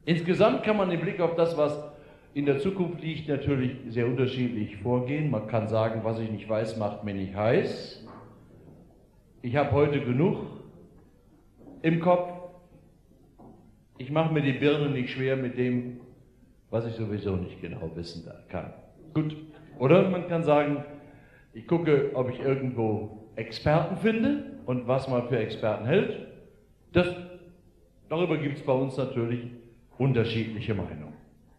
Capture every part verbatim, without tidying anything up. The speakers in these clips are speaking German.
Insgesamt kann man im Blick auf das, was in der Zukunft liegt, natürlich sehr unterschiedlich vorgehen. Man kann sagen, was ich nicht weiß, macht mir nicht heiß. Ich habe heute genug im Kopf. Ich mache mir die Birne nicht schwer mit dem, was ich sowieso nicht genau wissen kann. Gut. Oder man kann sagen, ich gucke, ob ich irgendwo Experten finde und was man für Experten hält. Das, darüber gibt es bei uns natürlich unterschiedliche Meinungen.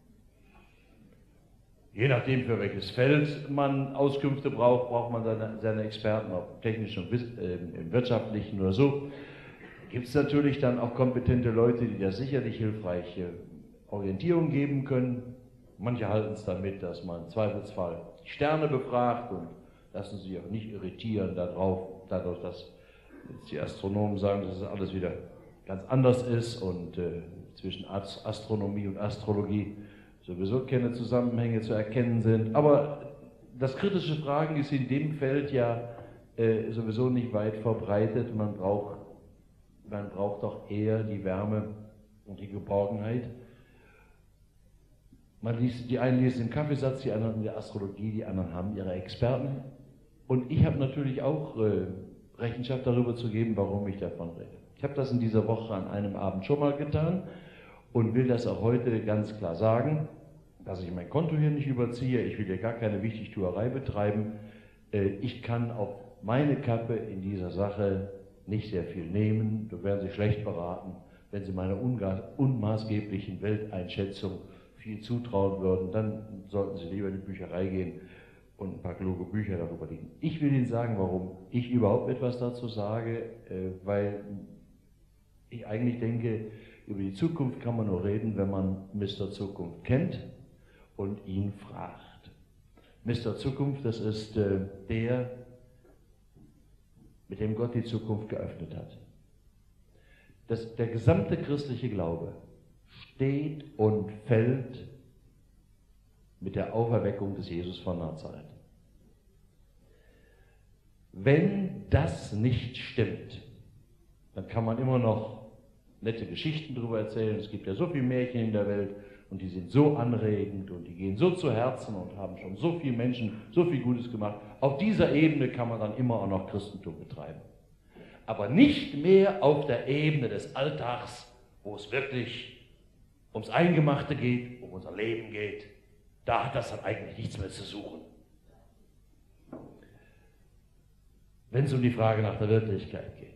Je nachdem, für welches Feld man Auskünfte braucht, braucht man seine, seine Experten, ob im technischen, äh, im wirtschaftlichen oder so. Gibt es natürlich dann auch kompetente Leute, die da sicherlich hilfreiche Orientierung geben können. Manche halten es damit, dass man im Zweifelsfall die Sterne befragt und lassen sich auch nicht irritieren darauf, dadurch, dass jetzt die Astronomen sagen, dass es alles wieder ganz anders ist und äh, zwischen Astronomie und Astrologie sowieso keine Zusammenhänge zu erkennen sind. Aber das kritische Fragen ist in dem Feld ja äh, sowieso nicht weit verbreitet. Man braucht, man braucht doch eher die Wärme und die Geborgenheit. Man liest, die einen lesen den Kaffeesatz, die anderen in der Astrologie, die anderen haben ihre Experten. Und ich habe natürlich auch äh, Rechenschaft darüber zu geben, warum ich davon rede. Ich habe das in dieser Woche an einem Abend schon mal getan und will das auch heute ganz klar sagen, dass ich mein Konto hier nicht überziehe. Ich will hier gar keine Wichtigtuerei betreiben. Äh, ich kann auf meine Kappe in dieser Sache nicht sehr viel nehmen. Da wären Sie schlecht beraten, wenn Sie meiner unmaßgeblichen Welteinschätzung viel zutrauen würden. Dann sollten Sie lieber in die Bücherei gehen und ein paar kluge Bücher darüber lesen. Ich will Ihnen sagen, warum ich überhaupt etwas dazu sage, weil ich eigentlich denke, über die Zukunft kann man nur reden, wenn man Mister Zukunft kennt und ihn fragt. Mister Zukunft, das ist der, mit dem Gott die Zukunft geöffnet hat. Das, der gesamte christliche Glaube steht und fällt mit der Auferweckung des Jesus von Nazareth. Wenn das nicht stimmt, dann kann man immer noch nette Geschichten darüber erzählen. Es gibt ja so viele Märchen in der Welt und die sind so anregend und die gehen so zu Herzen und haben schon so viele Menschen so viel Gutes gemacht. Auf dieser Ebene kann man dann immer auch noch Christentum betreiben. Aber nicht mehr auf der Ebene des Alltags, wo es wirklich ums Eingemachte geht, um unser Leben geht. Da hat das dann eigentlich nichts mehr zu suchen. Wenn es um die Frage nach der Wirklichkeit geht.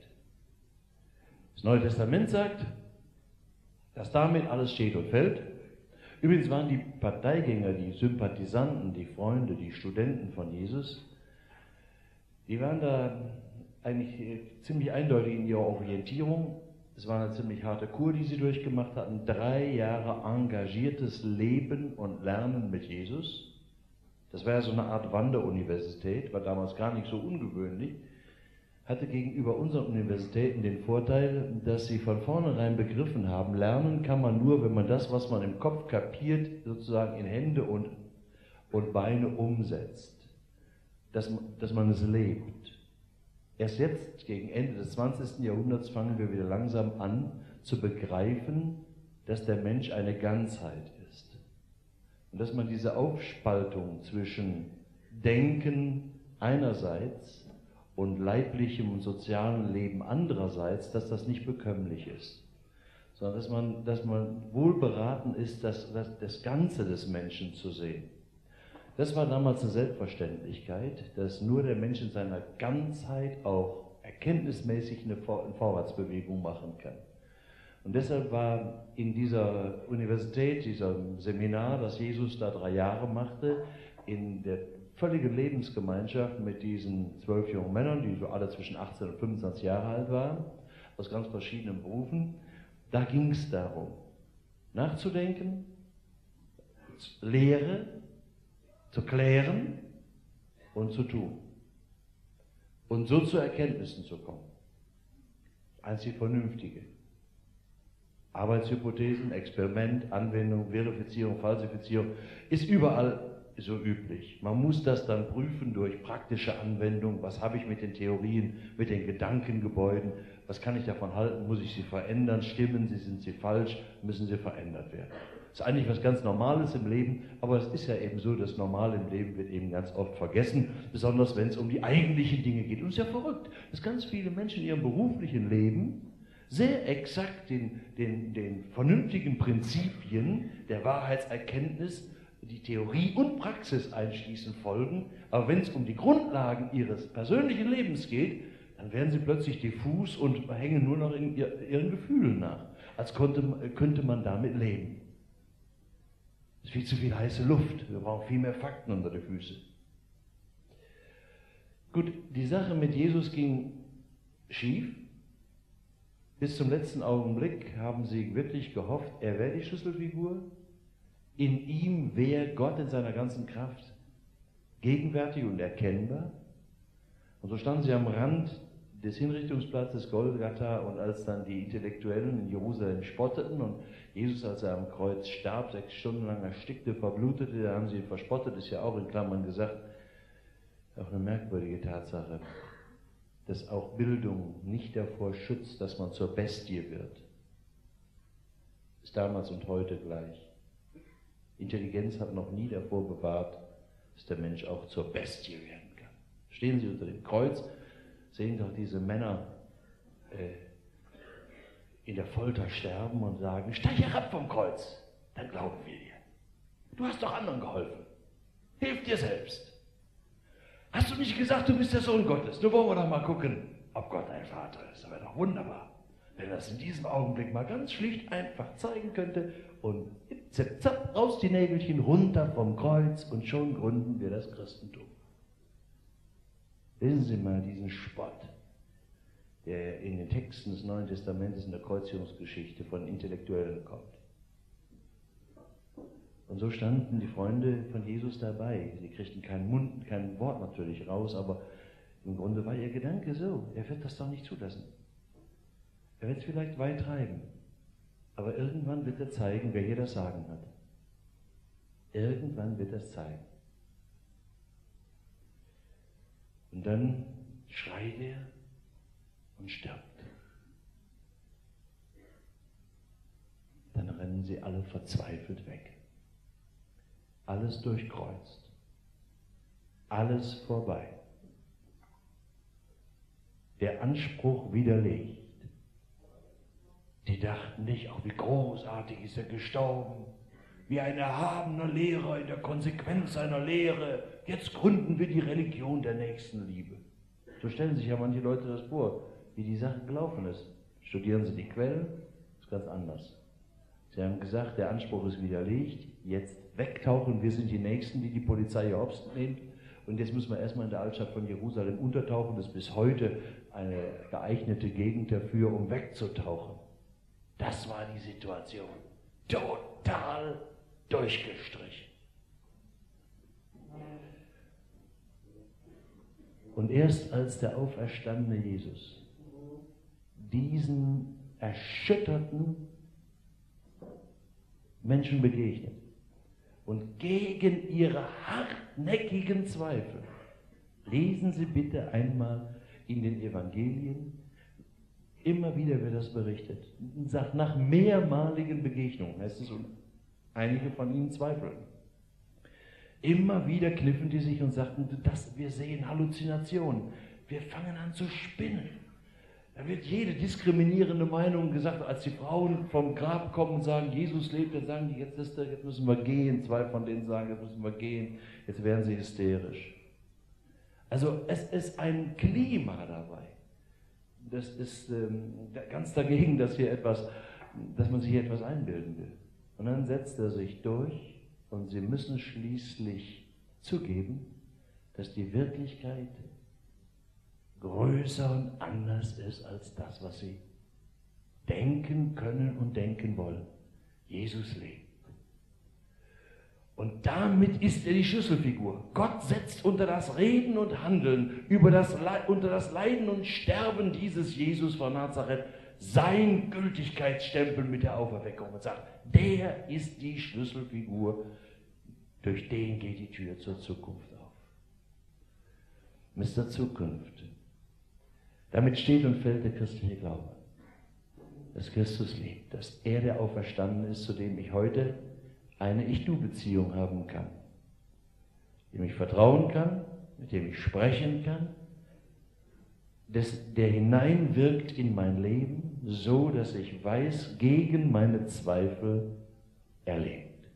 Das Neue Testament sagt, dass damit alles steht und fällt. Übrigens waren die Parteigänger, die Sympathisanten, die Freunde, die Studenten von Jesus, die waren da eigentlich ziemlich eindeutig in ihrer Orientierung. Es war eine ziemlich harte Kur, die sie durchgemacht hatten. Drei Jahre engagiertes Leben und Lernen mit Jesus. Das war ja so eine Art Wanderuniversität, war damals gar nicht so ungewöhnlich. Hatte gegenüber unseren Universitäten den Vorteil, dass sie von vornherein begriffen haben, lernen kann man nur, wenn man das, was man im Kopf kapiert, sozusagen in Hände und, und Beine umsetzt. Dass, dass man es lebt. Erst jetzt, gegen Ende des zwanzigsten Jahrhunderts, fangen wir wieder langsam an zu begreifen, dass der Mensch eine Ganzheit ist. Und dass man diese Aufspaltung zwischen Denken einerseits und leiblichem und sozialem Leben andererseits, dass das nicht bekömmlich ist. Sondern dass man, dass man wohl beraten ist, das, das, das Ganze des Menschen zu sehen. Das war damals eine Selbstverständlichkeit, dass nur der Mensch in seiner Ganzheit auch erkenntnismäßig eine Vorwärtsbewegung machen kann. Und deshalb war in dieser Universität, diesem Seminar, das Jesus da drei Jahre machte, in der völligen Lebensgemeinschaft mit diesen zwölf jungen Männern, die so alle zwischen achtzehn und fünfundzwanzig Jahre alt waren, aus ganz verschiedenen Berufen, da ging es darum, nachzudenken, Lehre, zu klären und zu tun. Und so zu Erkenntnissen zu kommen. Einzig Vernünftige. Arbeitshypothesen, Experiment, Anwendung, Verifizierung, Falsifizierung, ist überall so üblich. Man muss das dann prüfen durch praktische Anwendung. Was habe ich mit den Theorien, mit den Gedankengebäuden? was kann ich davon halten, muss ich sie verändern, stimmen sie, sind sie falsch, müssen sie verändert werden. Das ist eigentlich was ganz Normales im Leben, aber es ist ja eben so, das Normale im Leben wird eben ganz oft vergessen, besonders wenn es um die eigentlichen Dinge geht. Und es ist ja verrückt, dass ganz viele Menschen in ihrem beruflichen Leben sehr exakt den, den, den vernünftigen Prinzipien der Wahrheitserkenntnis, die Theorie und Praxis einschließend folgen, aber wenn es um die Grundlagen ihres persönlichen Lebens geht, dann werden sie plötzlich diffus und hängen nur noch in ihren Gefühlen nach, als konnte, könnte man damit leben. Es ist viel zu viel heiße Luft, wir brauchen viel mehr Fakten unter die Füße. Gut, die Sache mit Jesus ging schief. Bis zum letzten Augenblick haben sie wirklich gehofft, er wäre die Schlüsselfigur. In ihm wäre Gott in seiner ganzen Kraft gegenwärtig und erkennbar. Und so standen sie am Rand des Hinrichtungsplatzes Golgatha, und als dann die Intellektuellen in Jerusalem spotteten und Jesus, als er am Kreuz starb, sechs Stunden lang erstickte, verblutete, da haben sie ihn verspottet, ist ja auch in Klammern gesagt, auch eine merkwürdige Tatsache, dass auch Bildung nicht davor schützt, dass man zur Bestie wird. Ist damals und heute gleich. Intelligenz hat noch nie davor bewahrt, dass der Mensch auch zur Bestie werden kann. Stehen Sie unter dem Kreuz, sehen doch diese Männer äh, in der Folter sterben und sagen, steig herab vom Kreuz, dann glauben wir dir. Du hast doch anderen geholfen. Hilf dir selbst. Hast du nicht gesagt, du bist der Sohn Gottes? Nun wollen wir doch mal gucken, ob Gott ein Vater ist. Das wäre doch wunderbar, wenn er das in diesem Augenblick mal ganz schlicht einfach zeigen könnte und zip, zap, raus die Nägelchen, runter vom Kreuz und schon gründen wir das Christentum. Lesen Sie mal diesen Spott, der in den Texten des Neuen Testamentes in der Kreuzigungsgeschichte von Intellektuellen kommt. Und so standen die Freunde von Jesus dabei. Sie kriegten keinen Mund, kein Wort natürlich raus, aber im Grunde war ihr Gedanke so, er wird das doch nicht zulassen. Er wird es vielleicht weit treiben, aber irgendwann wird er zeigen, wer hier das Sagen hat. Irgendwann wird er es zeigen. Und dann schreit er und stirbt. Dann rennen sie alle verzweifelt weg. Alles durchkreuzt. Alles vorbei. Der Anspruch widerlegt. Die dachten nicht, auch wie großartig ist er gestorben, wie ein erhabener Lehrer in der Konsequenz seiner Lehre. Jetzt gründen wir die Religion der Nächstenliebe. So stellen sich ja manche Leute das vor, wie die Sache gelaufen ist. Studieren Sie die Quellen, ist ganz anders. Sie haben gesagt, der Anspruch ist widerlegt, jetzt wegtauchen, wir sind die Nächsten, die die Polizei hier obst nimmt. Und jetzt müssen wir erstmal in der Altstadt von Jerusalem untertauchen. Das ist bis heute eine geeignete Gegend dafür, um wegzutauchen. Das war die Situation. Total durchgestrichen. Und erst als der auferstandene Jesus diesen erschütterten Menschen begegnet und gegen ihre hartnäckigen Zweifel, lesen Sie bitte einmal in den Evangelien, immer wieder wird das berichtet, sagt, nach mehrmaligen Begegnungen, heißt es, und einige von ihnen zweifeln. Immer wieder kniffen die sich und sagten, das, wir sehen Halluzinationen, wir fangen an zu spinnen. Da wird jede diskriminierende Meinung gesagt, als die Frauen vom Grab kommen und sagen, Jesus lebt, dann sagen die, jetzt, ist er, jetzt müssen wir gehen. Zwei von denen sagen, jetzt müssen wir gehen. Jetzt werden sie hysterisch. Also es ist ein Klima dabei. Das ist ähm, ganz dagegen, dass, hier etwas, dass man sich hier etwas einbilden will. Und dann setzt er sich durch und sie müssen schließlich zugeben, dass die Wirklichkeit größer und anders ist als das, was sie denken können und denken wollen. Jesus lebt. Und damit ist er die Schlüsselfigur. Gott setzt unter das Reden und Handeln, über das Le- unter das Leiden und Sterben dieses Jesus von Nazareth sein Gültigkeitsstempel mit der Auferweckung und sagt, der ist die Schlüsselfigur, durch den geht die Tür zur Zukunft auf. Mister Zukunft. Damit steht und fällt der christliche Glaube. Dass Christus lebt, dass er der Auferstandene ist, zu dem ich heute eine Ich-Du-Beziehung haben kann, dem ich vertrauen kann, mit dem ich sprechen kann, des, der hineinwirkt in mein Leben, so dass ich weiß, gegen meine Zweifel er lebt.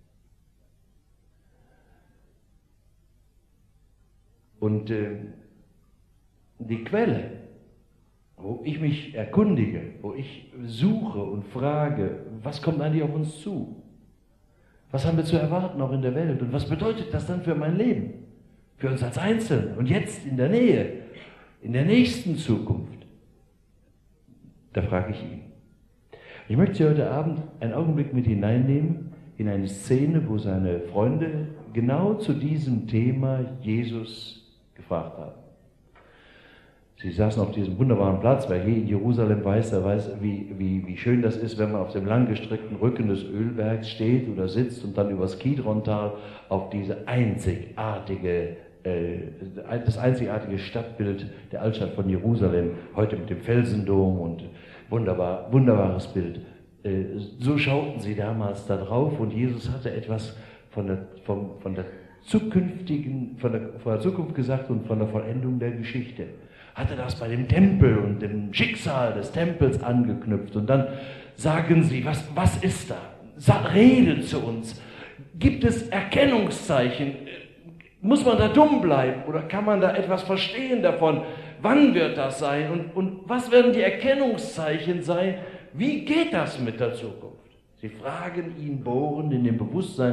Und äh, die Quelle, wo ich mich erkundige, wo ich suche und frage, was kommt eigentlich auf uns zu? Was haben wir zu erwarten auch in der Welt? Und was bedeutet das dann für mein Leben? Für uns als Einzelne und jetzt in der Nähe, in der nächsten Zukunft? Da frage ich ihn. Ich möchte Sie heute Abend einen Augenblick mit hineinnehmen in eine Szene, wo seine Freunde genau zu diesem Thema Jesus gefragt haben. Sie saßen auf diesem wunderbaren Platz, wer hier in Jerusalem weiß, der weiß, wie, wie, wie schön das ist, wenn man auf dem langgestreckten Rücken des Ölbergs steht oder sitzt und dann übers Kidrontal auf diese einzigartige, äh, das einzigartige Stadtbild der Altstadt von Jerusalem, heute mit dem Felsendom und wunderbar, wunderbares Bild. Äh, so schauten sie damals da drauf und Jesus hatte etwas von der, von, von der zukünftigen, von der, von der Zukunft gesagt und von der Vollendung der Geschichte. Hatte das bei dem Tempel und dem Schicksal des Tempels angeknüpft. Und dann sagen sie, was, was ist da? Sa Rede zu uns. Gibt es Erkennungszeichen? Muss man da dumm bleiben oder kann man da etwas verstehen davon? Wann wird das sein? Und, und was werden die Erkennungszeichen sein? Wie geht das mit der Zukunft? Sie fragen ihn bohrend in dem Bewusstsein,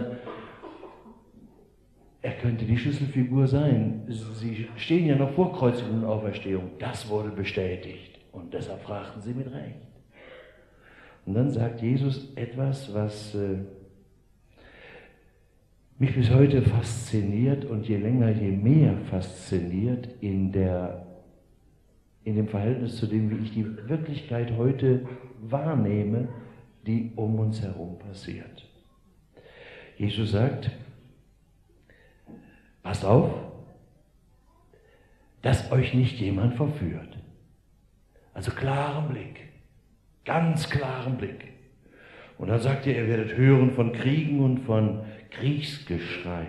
er könnte die Schlüsselfigur sein. Sie stehen ja noch vor Kreuzigung und Auferstehung. Das wurde bestätigt. Und deshalb fragten sie mit Recht. Und dann sagt Jesus etwas, was äh, mich bis heute fasziniert und je länger, je mehr fasziniert in, der, in dem Verhältnis zu dem, wie ich die Wirklichkeit heute wahrnehme, die um uns herum passiert. Jesus sagt, passt auf, dass euch nicht jemand verführt. Also klaren Blick, ganz klaren Blick. Und dann sagt er, ihr werdet hören von Kriegen und von Kriegsgeschrei.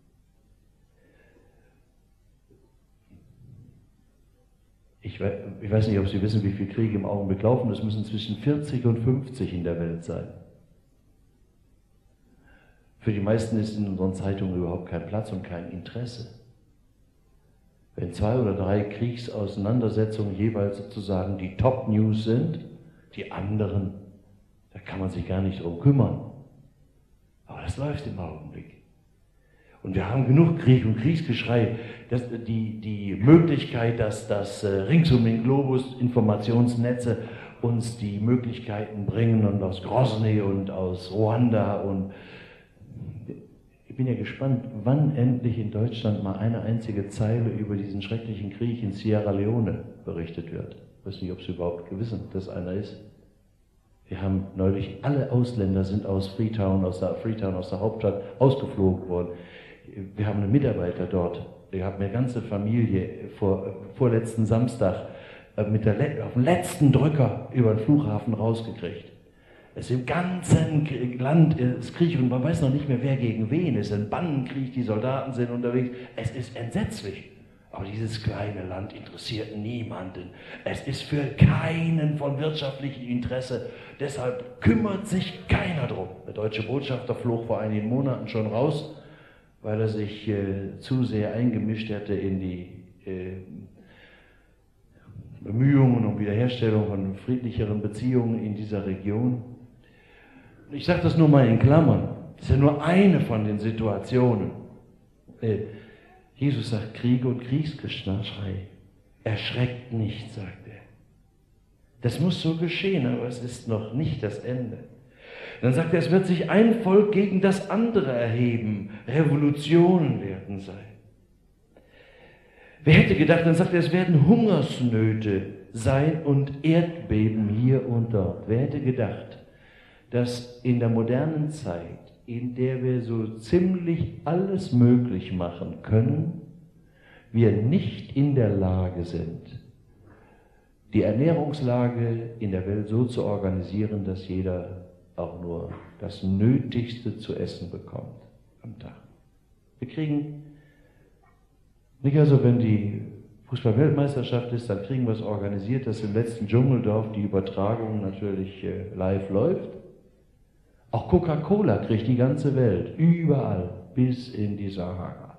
Ich weiß nicht, ob Sie wissen, wie viele Kriege im Augenblick laufen. Es müssen zwischen vierzig und fünfzig in der Welt sein. Für die meisten ist in unseren Zeitungen überhaupt kein Platz und kein Interesse. Wenn zwei oder drei Kriegsauseinandersetzungen jeweils sozusagen die Top-News sind, die anderen, da kann man sich gar nicht drum kümmern. Aber das läuft im Augenblick. Und wir haben genug Krieg und Kriegsgeschrei. Das, die, die Möglichkeit, dass das rings um den Globus Informationsnetze uns die Möglichkeiten bringen und aus Grozny und aus Ruanda und ich bin ja gespannt, wann endlich in Deutschland mal eine einzige Zeile über diesen schrecklichen Krieg in Sierra Leone berichtet wird. Ich weiß nicht, ob Sie überhaupt wissen, dass einer ist. Wir haben neulich, alle Ausländer sind aus Freetown, aus der, Freetown, aus der Hauptstadt ausgeflogen worden. Wir haben einen Mitarbeiter dort, ich habe eine ganze Familie vor, vorletzten Samstag mit der, auf dem letzten Drücker über den Flughafen rausgekriegt. Es ist im ganzen Land ist Krieg und man weiß noch nicht mehr, wer gegen wen. Es ist ein Bannenkrieg, die Soldaten sind unterwegs. Es ist entsetzlich. Aber dieses kleine Land interessiert niemanden. Es ist für keinen von wirtschaftlichem Interesse. Deshalb kümmert sich keiner drum. Der deutsche Botschafter flog vor einigen Monaten schon raus, weil er sich äh, zu sehr eingemischt hätte in die äh, Bemühungen um Wiederherstellung von friedlicheren Beziehungen in dieser Region. Ich sage das nur mal in Klammern. Das ist ja nur eine von den Situationen. Jesus sagt Kriege und Kriegsgeschrei. Erschreckt nicht, sagt er. Das muss so geschehen, aber es ist noch nicht das Ende. Dann sagt er, es wird sich ein Volk gegen das andere erheben. Revolutionen werden sein. Wer hätte gedacht, dann sagt er, es werden Hungersnöte sein und Erdbeben hier und dort. Wer hätte gedacht, dass in der modernen Zeit, in der wir so ziemlich alles möglich machen können, wir nicht in der Lage sind, die Ernährungslage in der Welt so zu organisieren, dass jeder auch nur das Nötigste zu essen bekommt am Tag. Wir kriegen, nicht also wenn die Fußball-Weltmeisterschaft ist, dann kriegen wir es organisiert, dass im letzten Dschungeldorf die Übertragung natürlich äh, live läuft. Auch Coca-Cola kriegt die ganze Welt, überall, bis in die Sahara.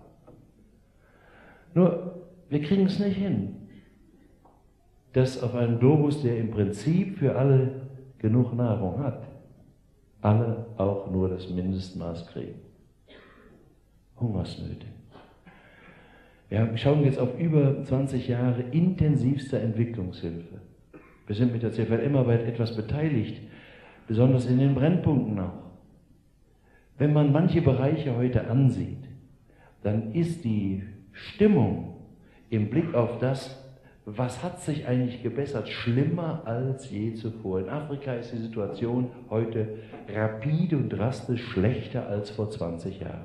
Nur, wir kriegen es nicht hin, dass auf einem Globus, der im Prinzip für alle genug Nahrung hat, alle auch nur das Mindestmaß kriegen. Hungersnöte. Wir schauen jetzt auf über zwanzig Jahre intensivster Entwicklungshilfe. Wir sind mit der C V L Emmerwald etwas beteiligt, besonders in den Brennpunkten auch. Wenn man manche Bereiche heute ansieht, dann ist die Stimmung im Blick auf das, was hat sich eigentlich gebessert, schlimmer als je zuvor. In Afrika ist die Situation heute rapide und drastisch schlechter als vor zwanzig Jahren.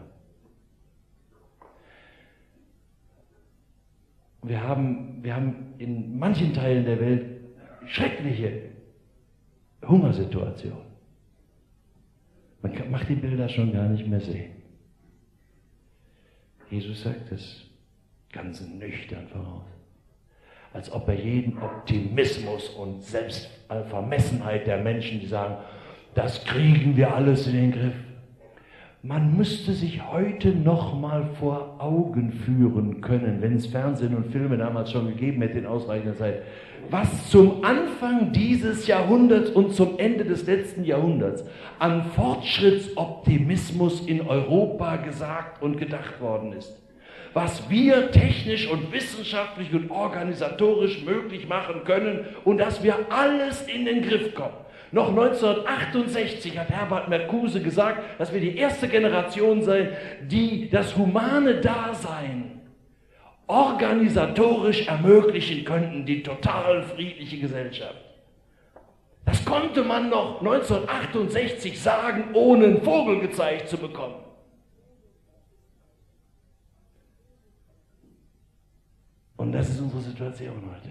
Wir haben, wir haben in manchen Teilen der Welt schreckliche Hungersituationen. Man kann, macht die Bilder schon gar nicht mehr sehen. Jesus sagt es ganz nüchtern voraus. Als ob er jeden Optimismus und Selbstvermessenheit der Menschen, die sagen, das kriegen wir alles in den Griff. Man müsste sich heute noch mal vor Augen führen können, wenn es Fernsehen und Filme damals schon gegeben hätte in ausreichender Zeit, was zum Anfang dieses Jahrhunderts und zum Ende des letzten Jahrhunderts an Fortschrittsoptimismus in Europa gesagt und gedacht worden ist. Was wir technisch und wissenschaftlich und organisatorisch möglich machen können und dass wir alles in den Griff kommen. Noch neunzehnhundertachtundsechzig hat Herbert Marcuse gesagt, dass wir die erste Generation seien, die das humane Dasein organisatorisch ermöglichen könnten, die total friedliche Gesellschaft. Das konnte man noch neunzehnhundertachtundsechzig sagen, ohne einen Vogel gezeigt zu bekommen. Und das ist unsere Situation heute.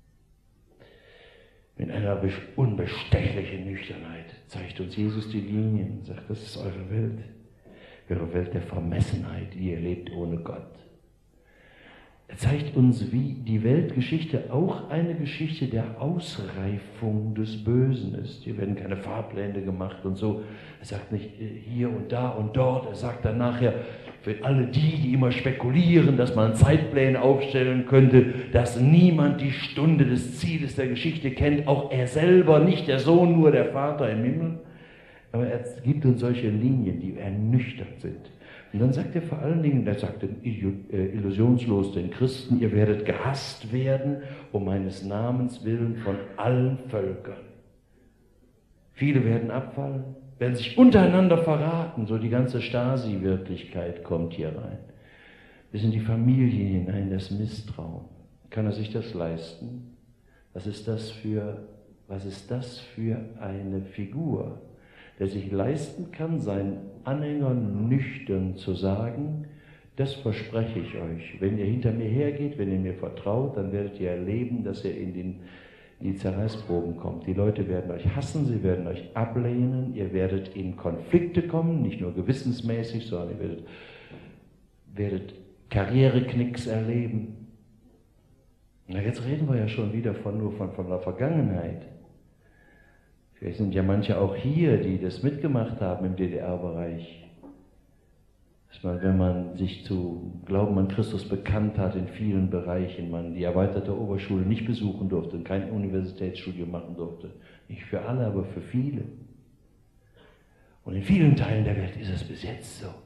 Mit einer unbestechlichen Nüchternheit zeigt uns Jesus die Linien und sagt, das ist eure Welt, eure Welt der Vermessenheit, die ihr lebt ohne Gott. Er zeigt uns, wie die Weltgeschichte auch eine Geschichte der Ausreifung des Bösen ist. Hier werden keine Fahrpläne gemacht und so. Er sagt nicht hier und da und dort. Er sagt dann nachher, für alle die, die immer spekulieren, dass man Zeitpläne aufstellen könnte, dass niemand die Stunde des Zieles der Geschichte kennt, auch er selber, nicht der Sohn, nur der Vater im Himmel. Aber er gibt uns solche Linien, die ernüchternd sind. Und dann sagt er vor allen Dingen, er sagt illusionslos den Christen, ihr werdet gehasst werden um meines Namens willen von allen Völkern. Viele werden abfallen, werden sich untereinander verraten, so die ganze Stasi-Wirklichkeit kommt hier rein. Bis in die Familien hinein, das Misstrauen. Kann er sich das leisten? Was ist das für, was ist das für eine Figur, der sich leisten kann, seinen Anhängern nüchtern zu sagen, das verspreche ich euch. Wenn ihr hinter mir hergeht, wenn ihr mir vertraut, dann werdet ihr erleben, dass ihr in, den, in die Zerreißproben kommt. Die Leute werden euch hassen, sie werden euch ablehnen, ihr werdet in Konflikte kommen, nicht nur gewissensmäßig, sondern ihr werdet, werdet Karriereknicks erleben. Na, jetzt reden wir ja schon wieder von, nur von, von der Vergangenheit. Vielleicht sind ja manche auch hier, die das mitgemacht haben im D D R-Bereich. Dass man, wenn man sich zu Glauben an Christus bekannt hat in vielen Bereichen, man die erweiterte Oberschule nicht besuchen durfte und kein Universitätsstudium machen durfte. Nicht für alle, aber für viele. Und in vielen Teilen der Welt ist es bis jetzt so.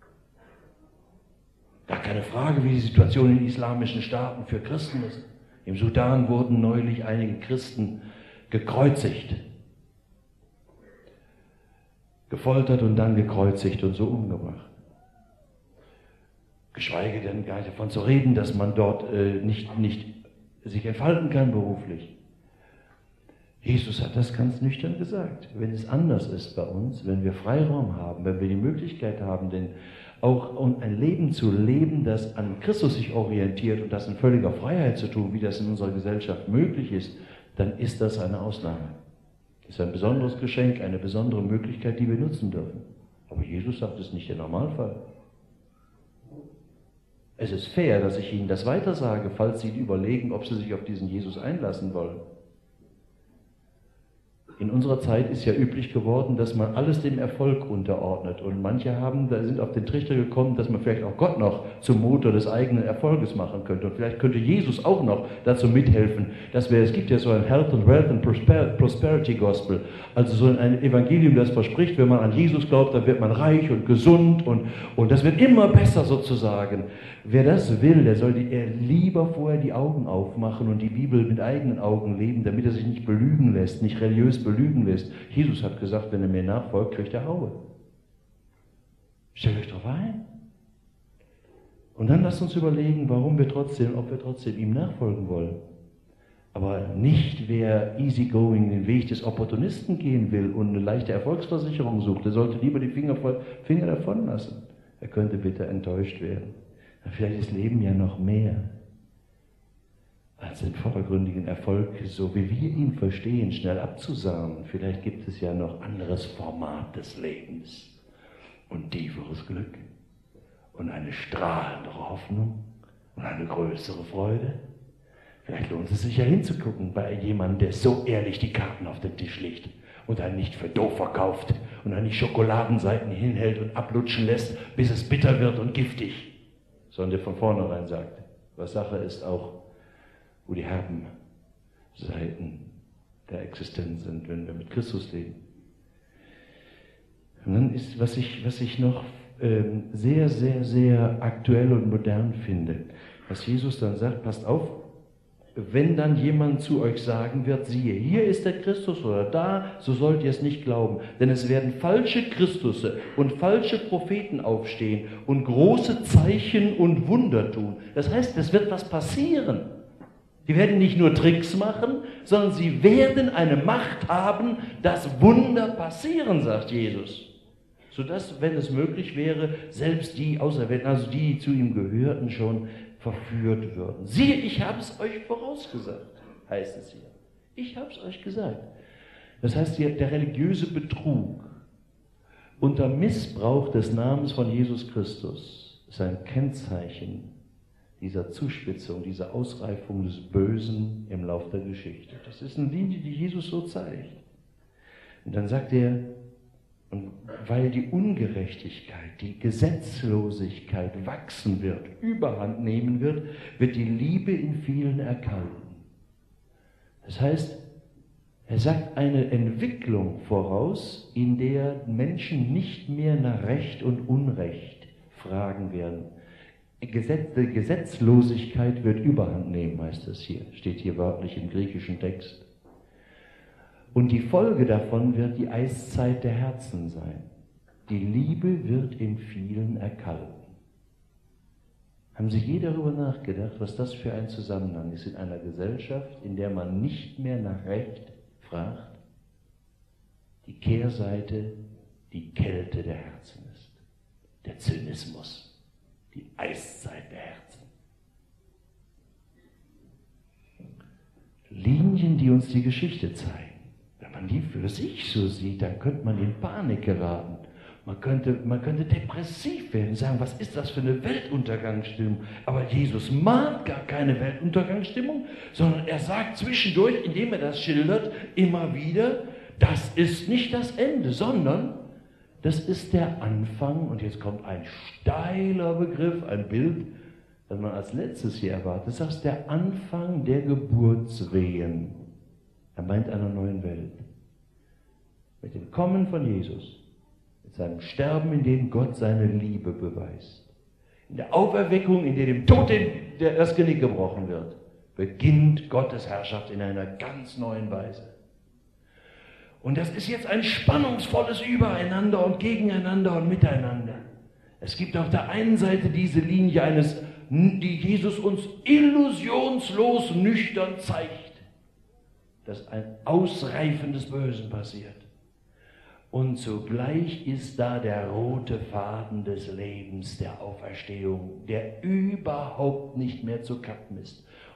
Gar keine Frage, wie die Situation in islamischen Staaten für Christen ist. Im Sudan wurden neulich einige Christen gekreuzigt. Gefoltert und dann gekreuzigt und so umgebracht. Geschweige denn gar nicht davon zu reden, dass man dort äh, nicht, nicht sich entfalten kann beruflich. Jesus hat das ganz nüchtern gesagt. Wenn es anders ist bei uns, wenn wir Freiraum haben, wenn wir die Möglichkeit haben, denn auch um ein Leben zu leben, das an Christus sich orientiert und das in völliger Freiheit zu tun, wie das in unserer Gesellschaft möglich ist, dann ist das eine Ausnahme. Das ist ein besonderes Geschenk, eine besondere Möglichkeit, die wir nutzen dürfen. Aber Jesus sagt, es ist nicht der Normalfall. Es ist fair, dass ich Ihnen das weitersage, falls Sie überlegen, ob Sie sich auf diesen Jesus einlassen wollen. In unserer Zeit ist ja üblich geworden, dass man alles dem Erfolg unterordnet. Und manche haben, da sind auf den Trichter gekommen, dass man vielleicht auch Gott noch zum Motor des eigenen Erfolges machen könnte. Und vielleicht könnte Jesus auch noch dazu mithelfen, dass wir, es gibt ja so ein Health and Wealth and Prosperity Gospel, also so ein Evangelium, das verspricht, wenn man an Jesus glaubt, dann wird man reich und gesund und, und das wird immer besser sozusagen. Wer das will, der soll die, er lieber vorher die Augen aufmachen und die Bibel mit eigenen Augen leben, damit er sich nicht belügen lässt, nicht religiös belügen lässt. Jesus hat gesagt, wenn er mir nachfolgt, kriegt er Haue. Stellt euch darauf ein. Und dann lasst uns überlegen, warum wir trotzdem, ob wir trotzdem ihm nachfolgen wollen. Aber nicht, wer easygoing den Weg des Opportunisten gehen will und eine leichte Erfolgsversicherung sucht, der sollte lieber die Finger, voll, Finger davon lassen. Er könnte bitter enttäuscht werden. Vielleicht ist Leben ja noch mehr als den vordergründigen Erfolg, so wie wir ihn verstehen, schnell abzusahnen. Vielleicht gibt es ja noch anderes Format des Lebens und tieferes Glück und eine strahlendere Hoffnung und eine größere Freude. Vielleicht lohnt es sich ja hinzugucken bei jemandem, der so ehrlich die Karten auf den Tisch legt und einen nicht für doof verkauft und einen die Schokoladenseiten hinhält und ablutschen lässt, bis es bitter wird und giftig. Sondern der von vornherein sagt, was Sache ist auch, wo die herben Seiten der Existenz sind, wenn wir mit Christus leben. Und dann ist, was ich, was ich noch ähm, sehr, sehr, sehr aktuell und modern finde, was Jesus dann sagt, passt auf, wenn dann jemand zu euch sagen wird, siehe, hier ist der Christus oder da, so sollt ihr es nicht glauben. Denn es werden falsche Christusse und falsche Propheten aufstehen und große Zeichen und Wunder tun. Das heißt, es wird was passieren. Die werden nicht nur Tricks machen, sondern sie werden eine Macht haben, dass Wunder passieren, sagt Jesus. Sodass, wenn es möglich wäre, selbst die Auserwählten, also die, die zu ihm gehörten, schon verführt würden. Siehe, ich habe es euch vorausgesagt, heißt es hier. Ich habe es euch gesagt. Das heißt, hier, der religiöse Betrug unter Missbrauch des Namens von Jesus Christus ist ein Kennzeichen dieser Zuspitzung, dieser Ausreifung des Bösen im Lauf der Geschichte. Das ist eine Linie, die Jesus so zeigt. Und dann sagt er, und weil die Ungerechtigkeit, die Gesetzlosigkeit wachsen wird, Überhand nehmen wird, wird die Liebe in vielen erkalten. Das heißt, er sagt eine Entwicklung voraus, in der Menschen nicht mehr nach Recht und Unrecht fragen werden. Gesetz, Gesetzlosigkeit wird Überhand nehmen, heißt es hier, steht hier wörtlich im griechischen Text. Und die Folge davon wird die Eiszeit der Herzen sein. Die Liebe wird in vielen erkalten. Haben Sie je darüber nachgedacht, was das für ein Zusammenhang ist in einer Gesellschaft, in der man nicht mehr nach Recht fragt? Die Kehrseite, die Kälte der Herzen ist. Der Zynismus, die Eiszeit der Herzen. Linien, die uns die Geschichte zeigen. Wenn man die für sich so sieht, dann könnte man in Panik geraten. Man könnte, man könnte depressiv werden, sagen, was ist das für eine Weltuntergangsstimmung? Aber Jesus mahnt gar keine Weltuntergangsstimmung, sondern er sagt zwischendurch, indem er das schildert, immer wieder, das ist nicht das Ende, sondern das ist der Anfang. Und jetzt kommt ein steiler Begriff, ein Bild, das man als letztes hier erwartet. Das ist der Anfang der Geburtswehen. Er meint einer neuen Welt. Mit dem Kommen von Jesus, mit seinem Sterben, in dem Gott seine Liebe beweist, in der Auferweckung, in der dem Tod das Genick gebrochen wird, beginnt Gottes Herrschaft in einer ganz neuen Weise. Und das ist jetzt ein spannungsvolles Übereinander und Gegeneinander und Miteinander. Es gibt auf der einen Seite diese Linie eines, die Jesus uns illusionslos nüchtern zeigt, dass ein Ausreifen des Bösen passiert. Und zugleich ist da der rote Faden des Lebens, der Auferstehung, der überhaupt nicht mehr zu kappen ist.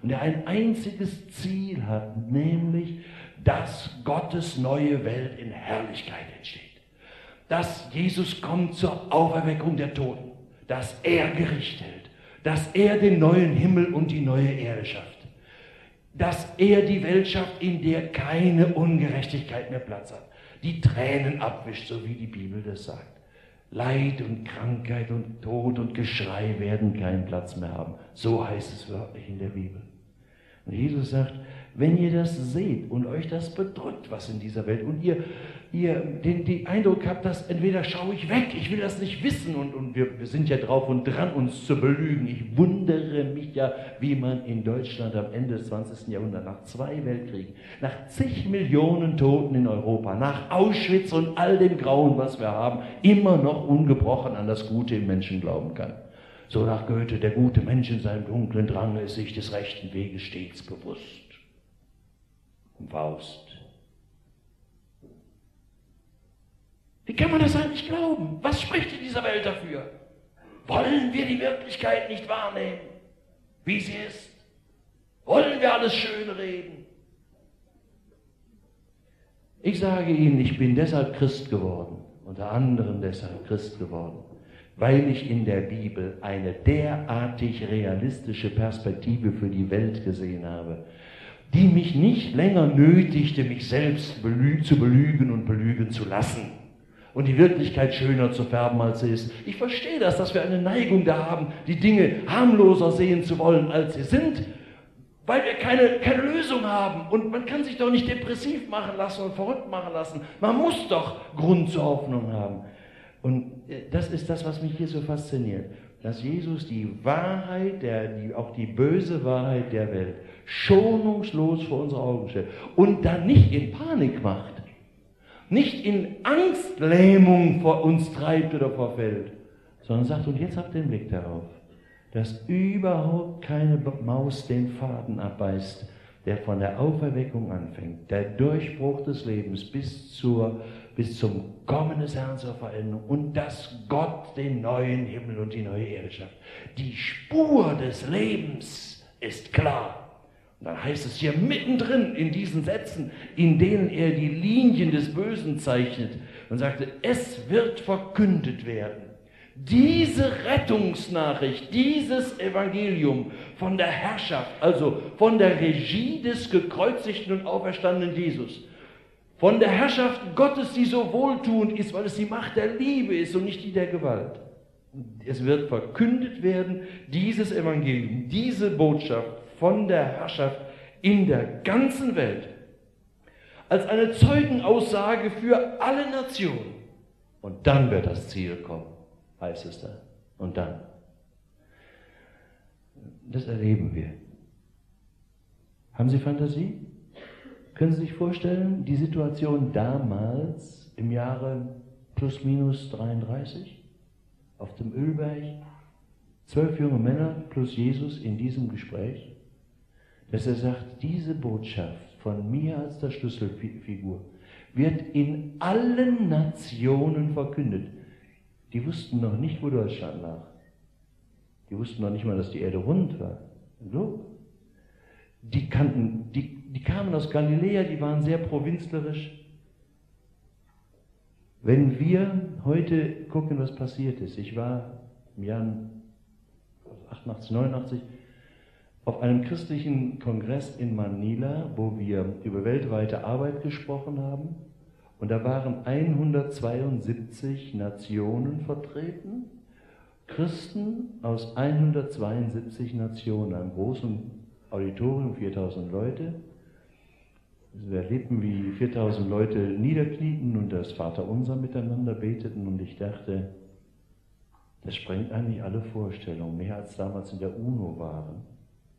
und der ein einziges Ziel hat, nämlich, dass Gottes neue Welt in Herrlichkeit entsteht. Dass Jesus kommt zur Auferweckung der Toten, dass er Gericht hält, dass er den neuen Himmel und die neue Erde schafft, dass er die Welt schafft, in der keine Ungerechtigkeit mehr Platz hat, die Tränen abwischt, so wie die Bibel das sagt. Leid und Krankheit und Tod und Geschrei werden keinen Platz mehr haben. So heißt es wörtlich in der Bibel. Und Jesus sagt, wenn ihr das seht und euch das bedrückt, was in dieser Welt, und ihr, ihr den, den Eindruck habt, dass entweder schaue ich weg, ich will das nicht wissen, und, und wir, wir sind ja drauf und dran, uns zu belügen. Ich wundere mich ja, wie man in Deutschland am Ende des zwanzigsten Jahrhunderts, nach zwei Weltkriegen, nach zig Millionen Toten in Europa, nach Auschwitz und all dem Grauen, was wir haben, immer noch ungebrochen an das Gute im Menschen glauben kann. So nach Goethe, der gute Mensch in seinem dunklen Drang ist sich des rechten Weges stets bewusst. Und Faust. Wie kann man das eigentlich glauben? Was spricht in dieser Welt dafür? Wollen wir die Wirklichkeit nicht wahrnehmen, wie sie ist? Wollen wir alles schön reden? Ich sage Ihnen, ich bin deshalb Christ geworden, unter anderem deshalb Christ geworden, weil ich in der Bibel eine derartig realistische Perspektive für die Welt gesehen habe, die mich nicht länger nötigte, mich selbst belü- zu belügen und belügen zu lassen und die Wirklichkeit schöner zu färben, als sie ist. Ich verstehe das, dass wir eine Neigung da haben, die Dinge harmloser sehen zu wollen, als sie sind, weil wir keine, keine Lösung haben. Und man kann sich doch nicht depressiv machen lassen und verrückt machen lassen. Man muss doch Grund zur Hoffnung haben. Und das ist das, was mich hier so fasziniert, dass Jesus die Wahrheit, der, die, auch die böse Wahrheit der Welt, schonungslos vor unsere Augen stellt und dann nicht in Panik macht, nicht in Angstlähmung vor uns treibt oder verfällt, sondern sagt, und jetzt habt den Blick darauf, dass überhaupt keine Maus den Faden abbeißt, der von der Auferweckung anfängt, der Durchbruch des Lebens bis, zur, bis zum Kommen des Herrn zur Veränderung und dass Gott den neuen Himmel und die neue Erde schafft. Die Spur des Lebens ist klar. Und dann heißt es hier mittendrin in diesen Sätzen, in denen er die Linien des Bösen zeichnet und sagte, es wird verkündet werden. Diese Rettungsnachricht, dieses Evangelium von der Herrschaft, also von der Regie des gekreuzigten und auferstandenen Jesus, von der Herrschaft Gottes, die so wohltuend ist, weil es die Macht der Liebe ist und nicht die der Gewalt. Es wird verkündet werden, dieses Evangelium, diese Botschaft von der Herrschaft in der ganzen Welt, als eine Zeugenaussage für alle Nationen. Und dann wird das Ziel kommen, heißt es da. Und dann. Das erleben wir. Haben Sie Fantasie? Können Sie sich vorstellen, die Situation damals im Jahre plus minus dreiunddreißig auf dem Ölberg, zwölf junge Männer plus Jesus in diesem Gespräch, dass er sagt, diese Botschaft von mir als der Schlüsselfigur wird in allen Nationen verkündet. Die wussten noch nicht, wo Deutschland lag. Die wussten noch nicht mal, dass die Erde rund war. So. Die kannten, die, die kamen aus Galiläa, die waren sehr provinzlerisch. Wenn wir heute gucken, was passiert ist, ich war im Jahr achtundachtzig, neunundachtzig auf einem christlichen Kongress in Manila, wo wir über weltweite Arbeit gesprochen haben. Und da waren hundertzweiundsiebzig Nationen vertreten, Christen aus hundertzweiundsiebzig Nationen, einem großen Auditorium, viertausend Leute. Wir erlebten, wie viertausend Leute niederknieten und das Vaterunser miteinander beteten. Und ich dachte, das sprengt eigentlich alle Vorstellungen, mehr als damals in der UNO waren.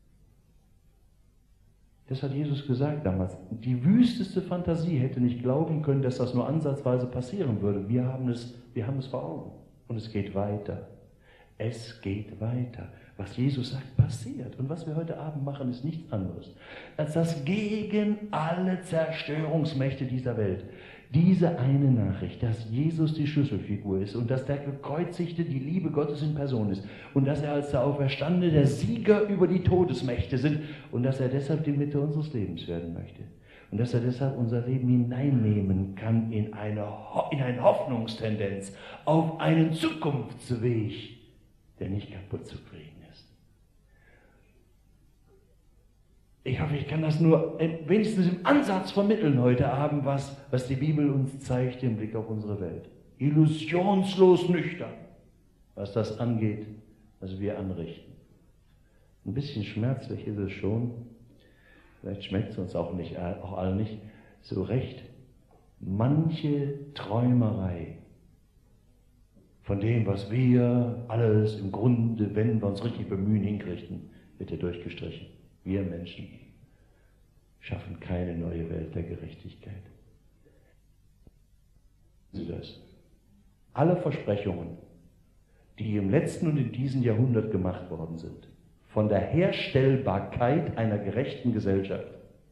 Das hat Jesus gesagt damals. Die wüsteste Fantasie hätte nicht glauben können, dass das nur ansatzweise passieren würde. Wir haben es, wir haben es vor Augen. Und es geht weiter. Es geht weiter. Was Jesus sagt, passiert. Und was wir heute Abend machen, ist nichts anderes, als das gegen alle Zerstörungsmächte dieser Welt, Diese eine Nachricht, dass Jesus die Schlüsselfigur ist und dass der Gekreuzigte die Liebe Gottes in Person ist und dass er als der Auferstandene der Sieger über die Todesmächte sind und dass er deshalb die Mitte unseres Lebens werden möchte. Und dass er deshalb unser Leben hineinnehmen kann in eine, in eine Hoffnungstendenz, auf einen Zukunftsweg, der nicht kaputt zu kriegen ist. Ich hoffe, ich kann das nur wenigstens im Ansatz vermitteln heute Abend, was, was die Bibel uns zeigt im Blick auf unsere Welt. Illusionslos nüchtern, was das angeht, was wir anrichten. Ein bisschen schmerzlich ist es schon, vielleicht schmeckt es uns auch, nicht, auch allen nicht so recht, manche Träumerei von dem, was wir alles im Grunde, wenn wir uns richtig bemühen, hinkriegen, wird ja durchgestrichen. Wir Menschen schaffen keine neue Welt der Gerechtigkeit. Sie das? Alle Versprechungen, die im letzten und in diesem Jahrhundert gemacht worden sind, von der Herstellbarkeit einer gerechten Gesellschaft,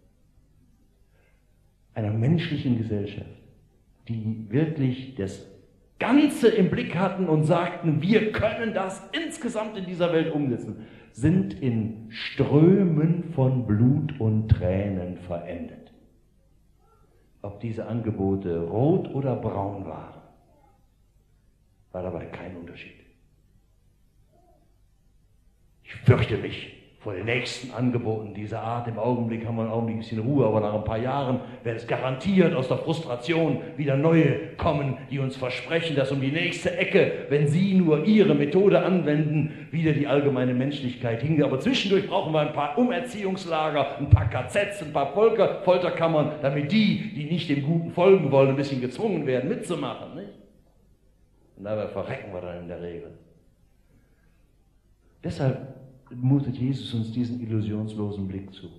einer menschlichen Gesellschaft, die wirklich das Ganze im Blick hatten und sagten, wir können das insgesamt in dieser Welt umsetzen, sind in Strömen von Blut und Tränen verendet. Ob diese Angebote rot oder braun waren, war dabei kein Unterschied. Ich fürchte mich vor den nächsten Angeboten dieser Art. Im Augenblick haben wir ein Augenblick ein bisschen Ruhe, aber nach ein paar Jahren wird es garantiert aus der Frustration wieder neue kommen, die uns versprechen, dass um die nächste Ecke, wenn sie nur ihre Methode anwenden, wieder die allgemeine Menschlichkeit hingeht. Aber zwischendurch brauchen wir ein paar Umerziehungslager, ein paar K Zs, ein paar Folter, Folterkammern, damit die, die nicht dem Guten folgen wollen, ein bisschen gezwungen werden, mitzumachen. Nicht? Und dabei verrecken wir dann in der Regel. Deshalb mutet Jesus uns diesen illusionslosen Blick zu.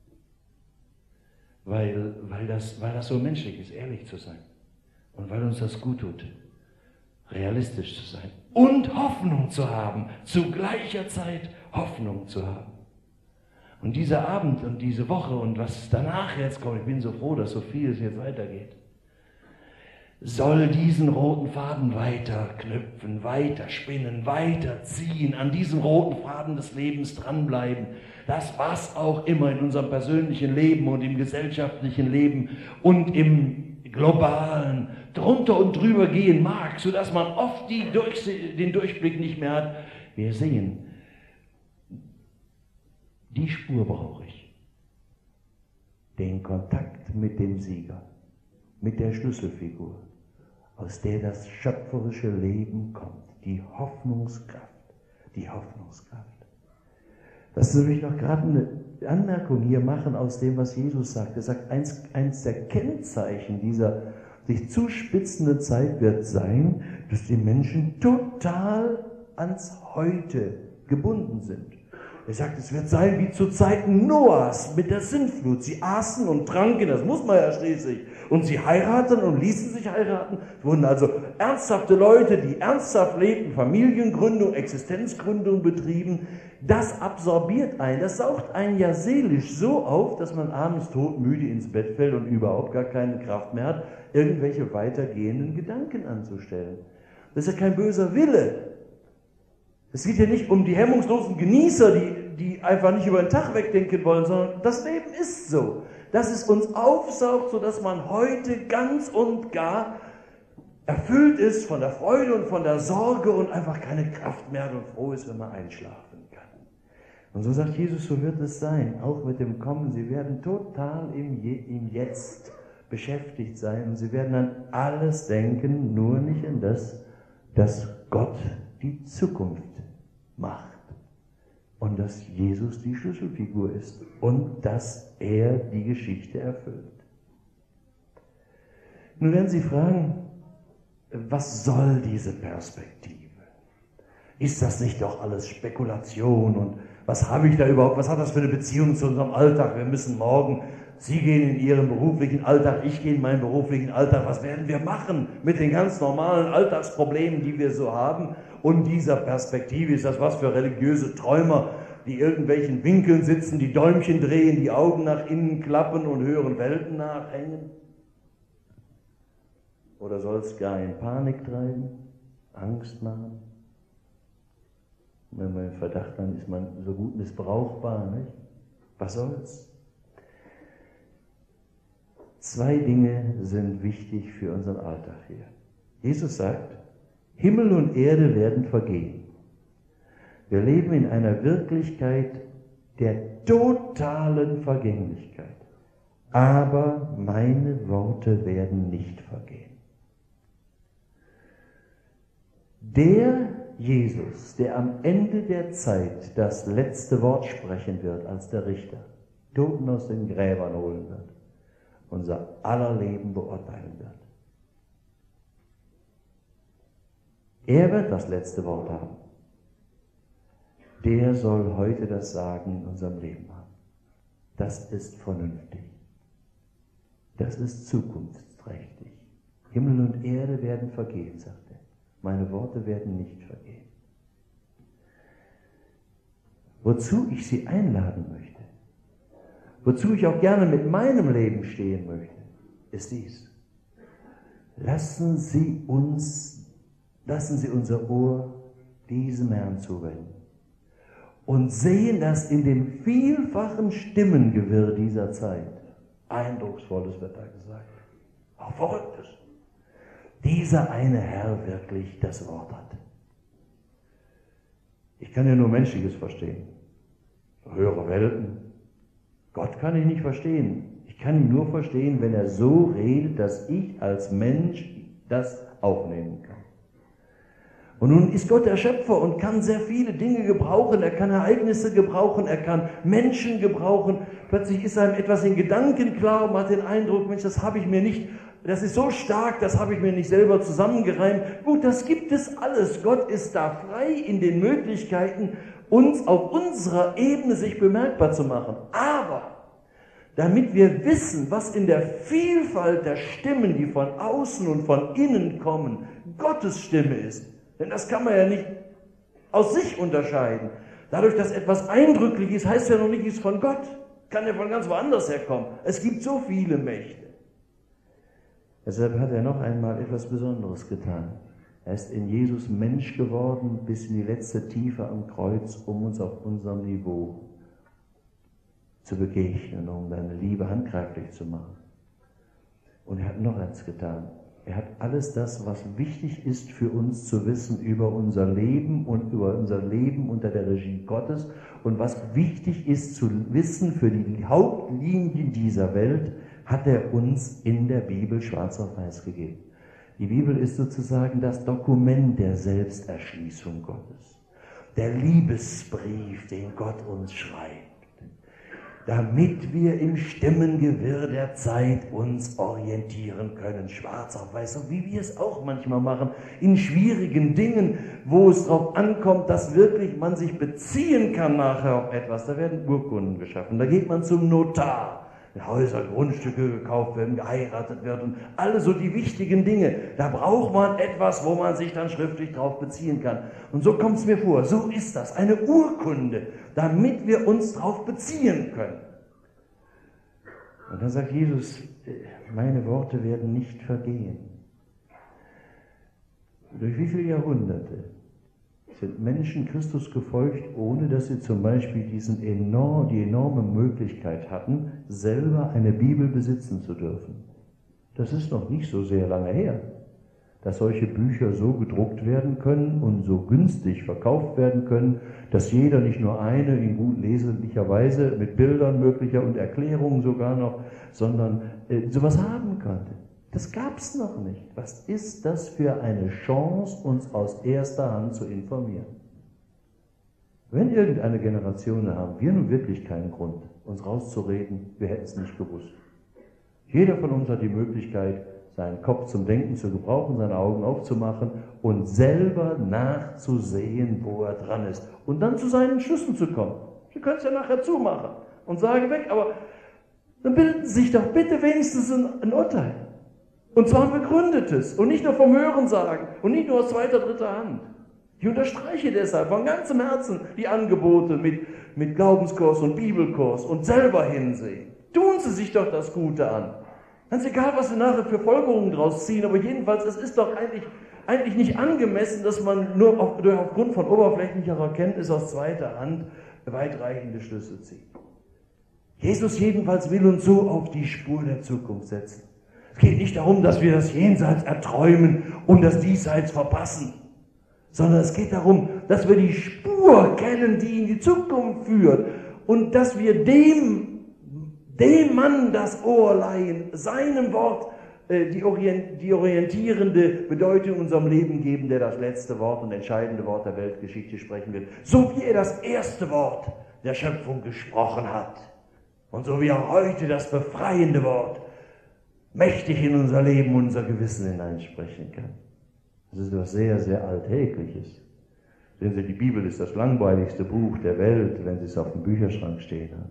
Weil, weil, das, weil das so menschlich ist, ehrlich zu sein. Und weil uns das gut tut, realistisch zu sein. Und Hoffnung zu haben, zu gleicher Zeit Hoffnung zu haben. Und dieser Abend und diese Woche und was danach jetzt kommt, ich bin so froh, dass so vieles jetzt weitergeht, soll diesen roten Faden weiter knüpfen, weiter spinnen, weiter ziehen, an diesem roten Faden des Lebens dranbleiben. Das, was auch immer in unserem persönlichen Leben und im gesellschaftlichen Leben und im globalen drunter und drüber gehen mag, sodass man oft die Durch, den Durchblick nicht mehr hat. Wir sehen, die Spur brauche ich. Den Kontakt mit dem Sieger, mit der Schlüsselfigur, aus der das schöpferische Leben kommt, die Hoffnungskraft, die Hoffnungskraft. Das will ich noch gerade eine Anmerkung hier machen aus dem, was Jesus sagt. Er sagt, eins, eins der Kennzeichen dieser sich zuspitzenden Zeit wird sein, dass die Menschen total ans Heute gebunden sind. Er sagt, es wird sein wie zu Zeiten Noahs mit der Sintflut. Sie aßen und tranken, das muss man ja schließlich. Und sie heiraten und ließen sich heiraten. Es wurden also ernsthafte Leute, die ernsthaft lebten, Familiengründung, Existenzgründung betrieben. Das absorbiert einen, das saugt einen ja seelisch so auf, dass man abends todmüde ins Bett fällt und überhaupt gar keine Kraft mehr hat, irgendwelche weitergehenden Gedanken anzustellen. Das ist ja kein böser Wille. Es geht ja nicht um die hemmungslosen Genießer, die, die einfach nicht über den Tag wegdenken wollen, sondern das Leben ist so, dass es uns aufsaugt, sodass man heute ganz und gar erfüllt ist von der Freude und von der Sorge und einfach keine Kraft mehr hat und froh ist, wenn man einschlafen kann. Und so sagt Jesus, so wird es sein, auch mit dem Kommen. Sie werden total im, Je- im Jetzt beschäftigt sein und sie werden an alles denken, nur nicht an das, dass Gott die Zukunft macht und dass Jesus die Schlüsselfigur ist und dass er die Geschichte erfüllt. Nun werden Sie fragen, was soll diese Perspektive? Ist das nicht doch alles Spekulation und was habe ich da überhaupt, was hat das für eine Beziehung zu unserem Alltag? Wir müssen morgen, Sie gehen in Ihren beruflichen Alltag, ich gehe in meinen beruflichen Alltag. Was werden wir machen mit den ganz normalen Alltagsproblemen, die wir so haben? Und dieser Perspektive, ist das was für religiöse Träumer, die in irgendwelchen Winkeln sitzen, die Däumchen drehen, die Augen nach innen klappen und höheren Welten nachhängen? Oder soll es gar in Panik treiben, Angst machen? Wenn man im Verdacht dann ist man so gut missbrauchbar, nicht? Was soll's? Zwei Dinge sind wichtig für unseren Alltag hier. Jesus sagt, Himmel und Erde werden vergehen. Wir leben in einer Wirklichkeit der totalen Vergänglichkeit. Aber meine Worte werden nicht vergehen. Der Jesus, der am Ende der Zeit das letzte Wort sprechen wird als der Richter, Toten aus den Gräbern holen wird, unser aller Leben beurteilen wird. Er wird das letzte Wort haben. Der soll heute das Sagen in unserem Leben haben. Das ist vernünftig. Das ist zukunftsträchtig. Himmel und Erde werden vergehen, sagt er. Meine Worte werden nicht vergehen. Wozu ich Sie einladen möchte, wozu ich auch gerne mit meinem Leben stehen möchte, ist dies. Lassen Sie uns, lassen Sie unser Ohr diesem Herrn zuwenden und sehen, dass in dem vielfachen Stimmengewirr dieser Zeit, Eindrucksvolles wird da gesagt, auch Verrücktes, dieser eine Herr wirklich das Wort hat. Ich kann ja nur Menschliches verstehen, höhere Welten. Gott kann ich nicht verstehen. Ich kann ihn nur verstehen, wenn er so redet, dass ich als Mensch das aufnehmen kann. Und nun ist Gott der Schöpfer und kann sehr viele Dinge gebrauchen. Er kann Ereignisse gebrauchen, er kann Menschen gebrauchen. Plötzlich ist einem etwas in Gedanken klar und man hat den Eindruck, Mensch, das habe ich mir nicht, das ist so stark, das habe ich mir nicht selber zusammengereimt. Gut, das gibt es alles. Gott ist da frei in den Möglichkeiten, uns auf unserer Ebene sich bemerkbar zu machen. Aber damit wir wissen, was in der Vielfalt der Stimmen, die von außen und von innen kommen, Gottes Stimme ist, denn das kann man ja nicht aus sich unterscheiden. Dadurch, dass etwas eindrücklich ist, heißt ja noch nicht, es ist von Gott. Kann ja von ganz woanders herkommen. Es gibt so viele Mächte. Deshalb hat er noch einmal etwas Besonderes getan. Er ist in Jesus Mensch geworden, bis in die letzte Tiefe am Kreuz, um uns auf unserem Niveau zu begegnen, um seine Liebe handgreiflich zu machen. Und er hat noch eins getan. Er hat alles das, was wichtig ist für uns zu wissen über unser Leben und über unser Leben unter der Regie Gottes und was wichtig ist zu wissen für die Hauptlinien dieser Welt, hat er uns in der Bibel schwarz auf weiß gegeben. Die Bibel ist sozusagen das Dokument der Selbsterschließung Gottes, der Liebesbrief, den Gott uns schreibt, damit wir im Stimmengewirr der Zeit uns orientieren können, schwarz auf weiß, so wie wir es auch manchmal machen, in schwierigen Dingen, wo es darauf ankommt, dass wirklich man sich beziehen kann nachher auf etwas. Da werden Urkunden geschaffen, da geht man zum Notar, Häuser, Grundstücke gekauft werden, geheiratet wird und alle so die wichtigen Dinge. Da braucht man etwas, wo man sich dann schriftlich drauf beziehen kann. Und so kommt es mir vor, so ist das, eine Urkunde, damit wir uns drauf beziehen können. Und dann sagt Jesus, meine Worte werden nicht vergehen. Durch wie viele Jahrhunderte sind Menschen Christus gefolgt, ohne dass sie zum Beispiel diesen enorm, die enorme Möglichkeit hatten, selber eine Bibel besitzen zu dürfen. Das ist noch nicht so sehr lange her, dass solche Bücher so gedruckt werden können und so günstig verkauft werden können, dass jeder nicht nur eine in gut leserlicher Weise mit Bildern möglicher und Erklärungen sogar noch, sondern äh, sowas haben konnte. Das gab es noch nicht. Was ist das für eine Chance, uns aus erster Hand zu informieren? Wenn irgendeine Generation haben wir nun wirklich keinen Grund, uns rauszureden, wir hätten es nicht gewusst. Jeder von uns hat die Möglichkeit, seinen Kopf zum Denken zu gebrauchen, seine Augen aufzumachen und selber nachzusehen, wo er dran ist. Und dann zu seinen Schlüssen zu kommen. Sie können es ja nachher zumachen und sagen weg, aber dann bilden Sie sich doch bitte wenigstens ein, ein Urteil. Und zwar ein begründetes und nicht nur vom Hörensagen und nicht nur aus zweiter, dritter Hand. Ich unterstreiche deshalb von ganzem Herzen die Angebote mit, mit Glaubenskurs und Bibelkurs und selber hinsehen. Tun Sie sich doch das Gute an. Ganz egal, was wir nachher für Folgerungen draus ziehen, aber jedenfalls, es ist doch eigentlich, eigentlich nicht angemessen, dass man nur auf, aufgrund von oberflächlicher Kenntnis aus zweiter Hand weitreichende Schlüsse zieht. Jesus jedenfalls will uns so auf die Spur der Zukunft setzen. Es geht nicht darum, dass wir das Jenseits erträumen und das Diesseits verpassen, sondern es geht darum, dass wir die Spur kennen, die in die Zukunft führt und dass wir dem, dem Mann das Ohr leihen, seinem Wort äh, die, orient, die orientierende Bedeutung in unserem Leben geben, der das letzte Wort und entscheidende Wort der Weltgeschichte sprechen wird. So wie er das erste Wort der Schöpfung gesprochen hat und so wie er heute das befreiende Wort mächtig in unser Leben, unser Gewissen hineinsprechen kann. Das ist etwas sehr, sehr Alltägliches. Sehen Sie, die Bibel ist das langweiligste Buch der Welt, wenn Sie es auf dem Bücherschrank stehen haben.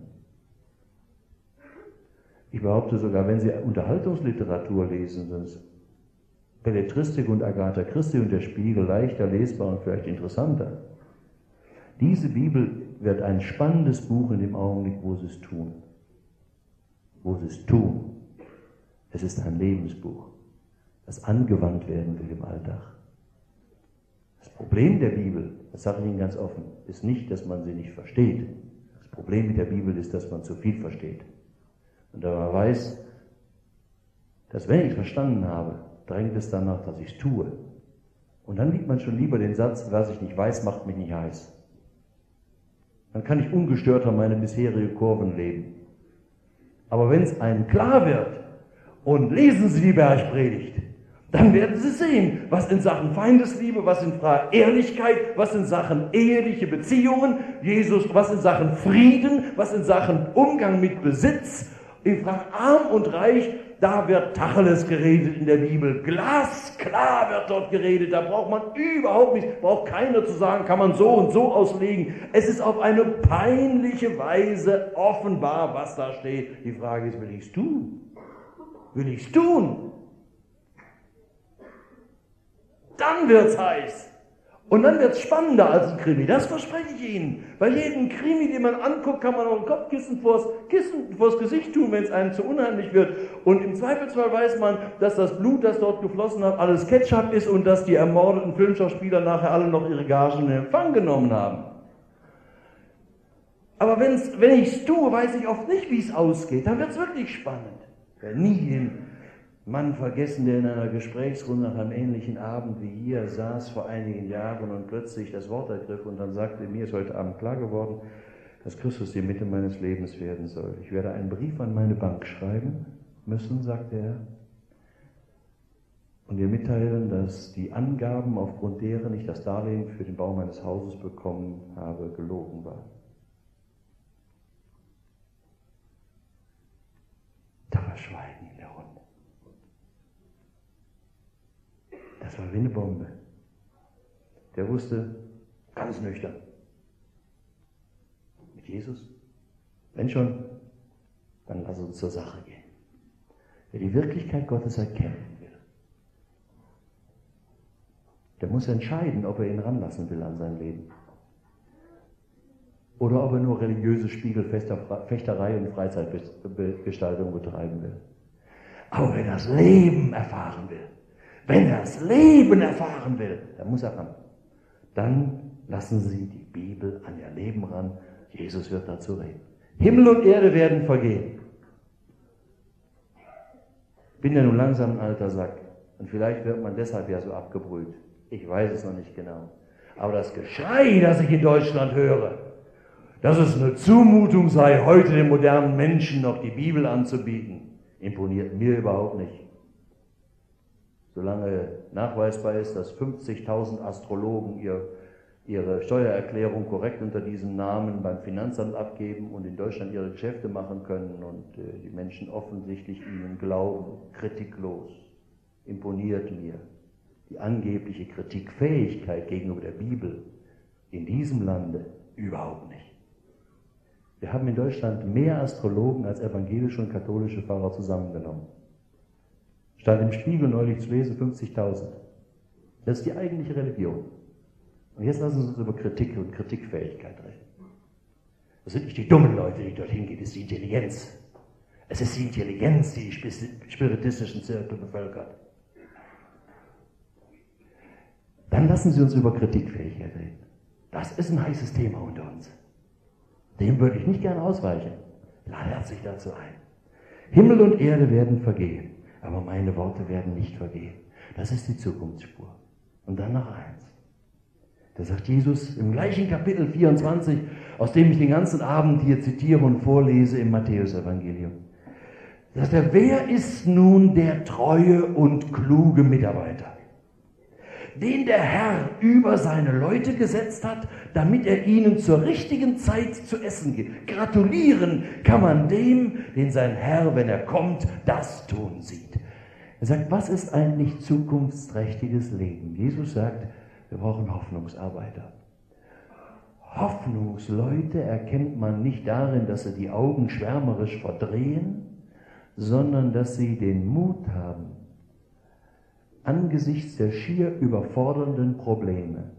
Ich behaupte sogar, wenn Sie Unterhaltungsliteratur lesen, dann ist Belletristik und Agatha Christie und der Spiegel leichter lesbar und vielleicht interessanter. Diese Bibel wird ein spannendes Buch in dem Augenblick, wo Sie es tun. Wo Sie es tun. Es ist ein Lebensbuch, das angewandt werden will im Alltag. Das Problem der Bibel, das sage ich Ihnen ganz offen, ist nicht, dass man sie nicht versteht. Das Problem mit der Bibel ist, dass man zu viel versteht. Und da man weiß, dass wenn ich es verstanden habe, drängt es danach, dass ich es tue. Und dann liegt man schon lieber den Satz, was ich nicht weiß, macht mich nicht heiß. Dann kann ich ungestörter meine bisherige Kurven leben. Aber wenn es einem klar wird, und lesen Sie die Bergpredigt, dann werden Sie sehen, was in Sachen Feindesliebe, was in Sachen Ehrlichkeit, was in Sachen eheliche Beziehungen, Jesus, was in Sachen Frieden, was in Sachen Umgang mit Besitz, in Sachen Arm und Reich, da wird Tacheles geredet in der Bibel. Glasklar wird dort geredet, da braucht man überhaupt nicht, braucht keiner zu sagen, kann man so und so auslegen. Es ist auf eine peinliche Weise offenbar, was da steht. Die Frage ist, will ich es tun? Will ich es tun? Dann wird's heiß. Und dann wird's spannender als ein Krimi. Das verspreche ich Ihnen. Bei jedem Krimi, den man anguckt, kann man auch ein Kopfkissen vors, Kissen vors Gesicht tun, wenn es einem zu unheimlich wird. Und im Zweifelsfall weiß man, dass das Blut, das dort geflossen hat, alles Ketchup ist und dass die ermordeten Filmschauspieler nachher alle noch ihre Gagen in Empfang genommen haben. Aber wenn's, wenn ich es tue, weiß ich oft nicht, wie es ausgeht. Dann wird's wirklich spannend. Ich werde nie den Mann vergessen, der in einer Gesprächsrunde nach einem ähnlichen Abend wie hier saß vor einigen Jahren und plötzlich das Wort ergriff und dann sagte, mir ist heute Abend klar geworden, dass Christus die Mitte meines Lebens werden soll. Ich werde einen Brief an meine Bank schreiben müssen, sagte er, und ihr mitteilen, dass die Angaben, aufgrund deren ich das Darlehen für den Bau meines Hauses bekommen habe, gelogen waren. Da war Schweigen in der Runde. Das war wie eine Bombe. Der wusste, ganz nüchtern, mit Jesus, wenn schon, dann lass uns zur Sache gehen. Wer die Wirklichkeit Gottes erkennen will, der muss entscheiden, ob er ihn ranlassen will an sein Leben. Oder ob er nur religiöse Spiegelfechterei und Freizeitgestaltung betreiben will. Aber wenn er das Leben erfahren will, wenn er das Leben erfahren will, dann muss er ran. Dann lassen Sie die Bibel an Ihr Leben ran. Jesus wird dazu reden. Himmel und Erde werden vergehen. Ich bin ja nun langsam ein alter Sack. Und vielleicht wird man deshalb ja so abgebrüht. Ich weiß es noch nicht genau. Aber das Geschrei, das ich in Deutschland höre, dass es eine Zumutung sei, heute den modernen Menschen noch die Bibel anzubieten, imponiert mir überhaupt nicht. Solange nachweisbar ist, dass fünfzigtausend Astrologen ihr, ihre Steuererklärung korrekt unter diesem Namen beim Finanzamt abgeben und in Deutschland ihre Geschäfte machen können und äh, die Menschen offensichtlich ihnen glauben, kritiklos, imponiert mir die angebliche Kritikfähigkeit gegenüber der Bibel in diesem Lande überhaupt nicht. Wir haben in Deutschland mehr Astrologen als evangelische und katholische Pfarrer zusammengenommen. Stand im Spiegel neulich zu lesen, fünfzigtausend. Das ist die eigentliche Religion. Und jetzt lassen Sie uns über Kritik und Kritikfähigkeit reden. Das sind nicht die dummen Leute, die dorthin gehen, das ist die Intelligenz. Es ist die Intelligenz, die die spiritistischen Zirkel bevölkert. Dann lassen Sie uns über Kritikfähigkeit reden. Das ist ein heißes Thema unter uns. Dem würde ich nicht gerne ausweichen. Lade herzlich dazu ein. Himmel und Erde werden vergehen, aber meine Worte werden nicht vergehen. Das ist die Zukunftsspur. Und dann noch eins. Da sagt Jesus im gleichen Kapitel vierundzwanzig, aus dem ich den ganzen Abend hier zitiere und vorlese im Matthäus-Evangelium. Da sagt er, wer ist nun der treue und kluge Mitarbeiter, den der Herr über seine Leute gesetzt hat, damit er ihnen zur richtigen Zeit zu essen gibt. Gratulieren kann man dem, den sein Herr, wenn er kommt, das tun sieht. Er sagt, was ist eigentlich zukunftsträchtiges Leben? Jesus sagt, wir brauchen Hoffnungsarbeiter. Hoffnungsleute erkennt man nicht darin, dass sie die Augen schwärmerisch verdrehen, sondern dass sie den Mut haben, angesichts der schier überfordernden Probleme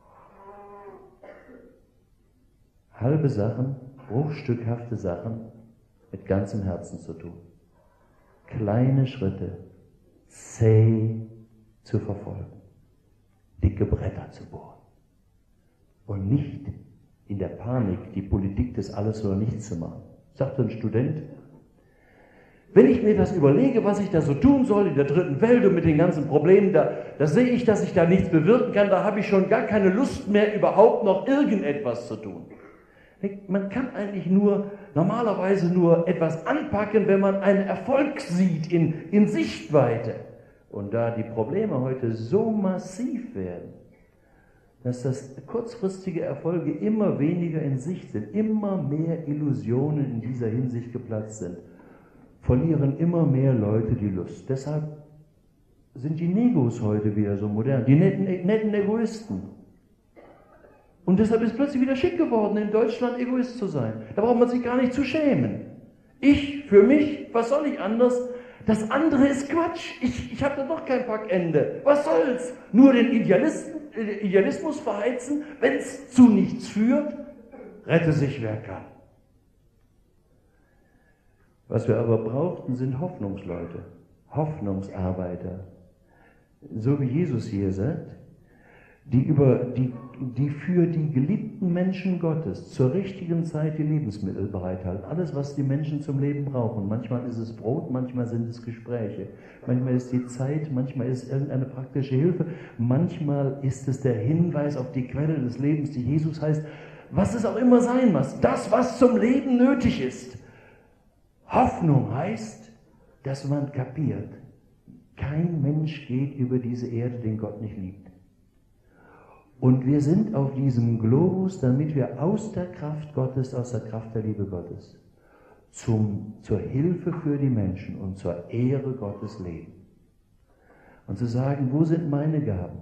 halbe Sachen, bruchstückhafte Sachen mit ganzem Herzen zu tun. Kleine Schritte zäh zu verfolgen. Dicke Bretter zu bohren. Und nicht in der Panik die Politik des Alles oder Nichts zu machen. Sagte ein Student, wenn ich mir das überlege, was ich da so tun soll in der dritten Welt und mit den ganzen Problemen, da, da sehe ich, dass ich da nichts bewirken kann, da habe ich schon gar keine Lust mehr, überhaupt noch irgendetwas zu tun. Man kann eigentlich nur, normalerweise nur etwas anpacken, wenn man einen Erfolg sieht in, in Sichtweite. Und da die Probleme heute so massiv werden, dass das kurzfristige Erfolge immer weniger in Sicht sind, immer mehr Illusionen in dieser Hinsicht geplatzt sind, verlieren immer mehr Leute die Lust. Deshalb sind die Negos heute wieder so modern, die netten, netten Egoisten. Und deshalb ist es plötzlich wieder schick geworden, in Deutschland Egoist zu sein. Da braucht man sich gar nicht zu schämen. Ich, für mich, was soll ich anders? Das andere ist Quatsch. Ich, ich habe da doch kein Packende. Was soll's? Nur den Idealisten, äh, Idealismus verheizen, wenn es zu nichts führt? Rette sich, wer kann. Was wir aber brauchten, sind Hoffnungsleute, Hoffnungsarbeiter. So wie Jesus hier sagt, die, über, die, die für die geliebten Menschen Gottes zur richtigen Zeit die Lebensmittel bereithalten. Alles, was die Menschen zum Leben brauchen. Manchmal ist es Brot, manchmal sind es Gespräche. Manchmal ist die Zeit, manchmal ist es irgendeine praktische Hilfe. Manchmal ist es der Hinweis auf die Quelle des Lebens, die Jesus heißt. Was es auch immer sein muss. Das, was zum Leben nötig ist. Hoffnung heißt, dass man kapiert, kein Mensch geht über diese Erde, den Gott nicht liebt. Und wir sind auf diesem Globus, damit wir aus der Kraft Gottes, aus der Kraft der Liebe Gottes, zum, zur Hilfe für die Menschen und zur Ehre Gottes leben. Und zu sagen, wo sind meine Gaben?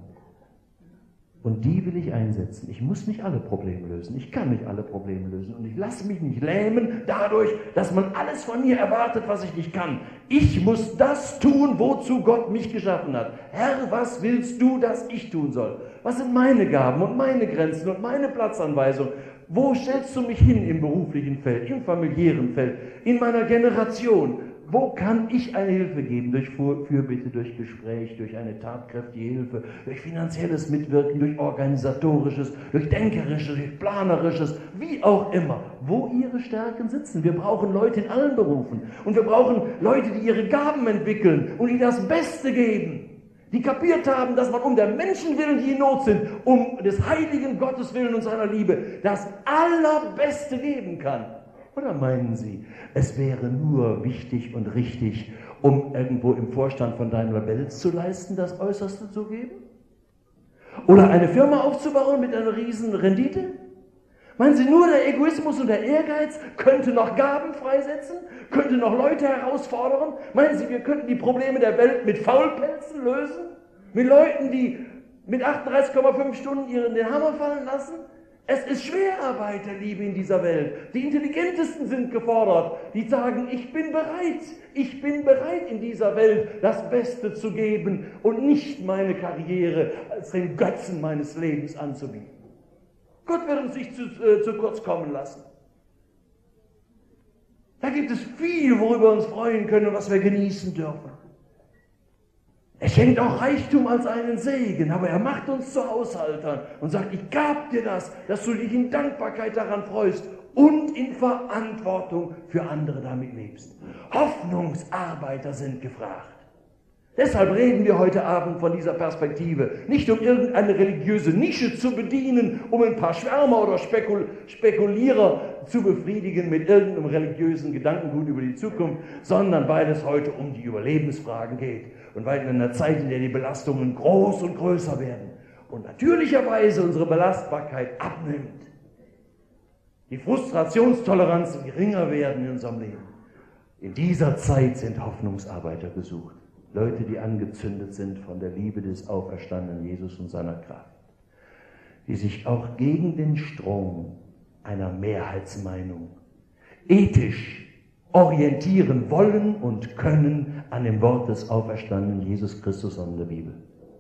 Und die will ich einsetzen. Ich muss nicht alle Probleme lösen. Ich kann nicht alle Probleme lösen. Und ich lasse mich nicht lähmen dadurch, dass man alles von mir erwartet, was ich nicht kann. Ich muss das tun, wozu Gott mich geschaffen hat. Herr, was willst du, dass ich tun soll? Was sind meine Gaben und meine Grenzen und meine Platzanweisung? Wo stellst du mich hin im beruflichen Feld, im familiären Feld, in meiner Generation? Wo kann ich eine Hilfe geben? Durch Fürbitte, durch Gespräch, durch eine tatkräftige Hilfe, durch finanzielles Mitwirken, durch organisatorisches, durch denkerisches, durch planerisches, wie auch immer. Wo ihre Stärken sitzen. Wir brauchen Leute in allen Berufen. Und wir brauchen Leute, die ihre Gaben entwickeln und die das Beste geben. Die kapiert haben, dass man um der Menschen willen, die in Not sind, um des heiligen Gottes willen und seiner Liebe, das Allerbeste geben kann. Oder meinen Sie, es wäre nur wichtig und richtig, um irgendwo im Vorstand von Daimler-Benz zu leisten, das Äußerste zu geben? Oder eine Firma aufzubauen mit einer riesen Rendite? Meinen Sie, nur der Egoismus und der Ehrgeiz könnte noch Gaben freisetzen? Könnte noch Leute herausfordern? Meinen Sie, wir könnten die Probleme der Welt mit Faulpelzen lösen? Mit Leuten, die mit achtunddreißig Komma fünf Stunden ihren den Hammer fallen lassen? Es ist Schwerarbeiterliebe in dieser Welt. Die Intelligentesten sind gefordert, die sagen, ich bin bereit, ich bin bereit in dieser Welt das Beste zu geben und nicht meine Karriere als den Götzen meines Lebens anzubieten. Gott wird uns nicht zu, äh, zu kurz kommen lassen. Da gibt es viel, worüber wir uns freuen können und was wir genießen dürfen. Er schenkt auch Reichtum als einen Segen, aber er macht uns zu Haushaltern und sagt, ich gab dir das, dass du dich in Dankbarkeit daran freust und in Verantwortung für andere damit lebst. Hoffnungsarbeiter sind gefragt. Deshalb reden wir heute Abend von dieser Perspektive. Nicht um irgendeine religiöse Nische zu bedienen, um ein paar Schwärmer oder Spekul- Spekulierer zu befriedigen mit irgendeinem religiösen Gedankengut über die Zukunft, sondern weil es heute um die Überlebensfragen geht und weil in einer Zeit, in der die Belastungen groß und größer werden und natürlicherweise unsere Belastbarkeit abnimmt, die Frustrationstoleranzen geringer werden in unserem Leben. In dieser Zeit sind Hoffnungsarbeiter gesucht. Leute, die angezündet sind von der Liebe des auferstandenen Jesus und seiner Kraft, die sich auch gegen den Strom einer Mehrheitsmeinung ethisch orientieren wollen und können an dem Wort des auferstandenen Jesus Christus und der Bibel.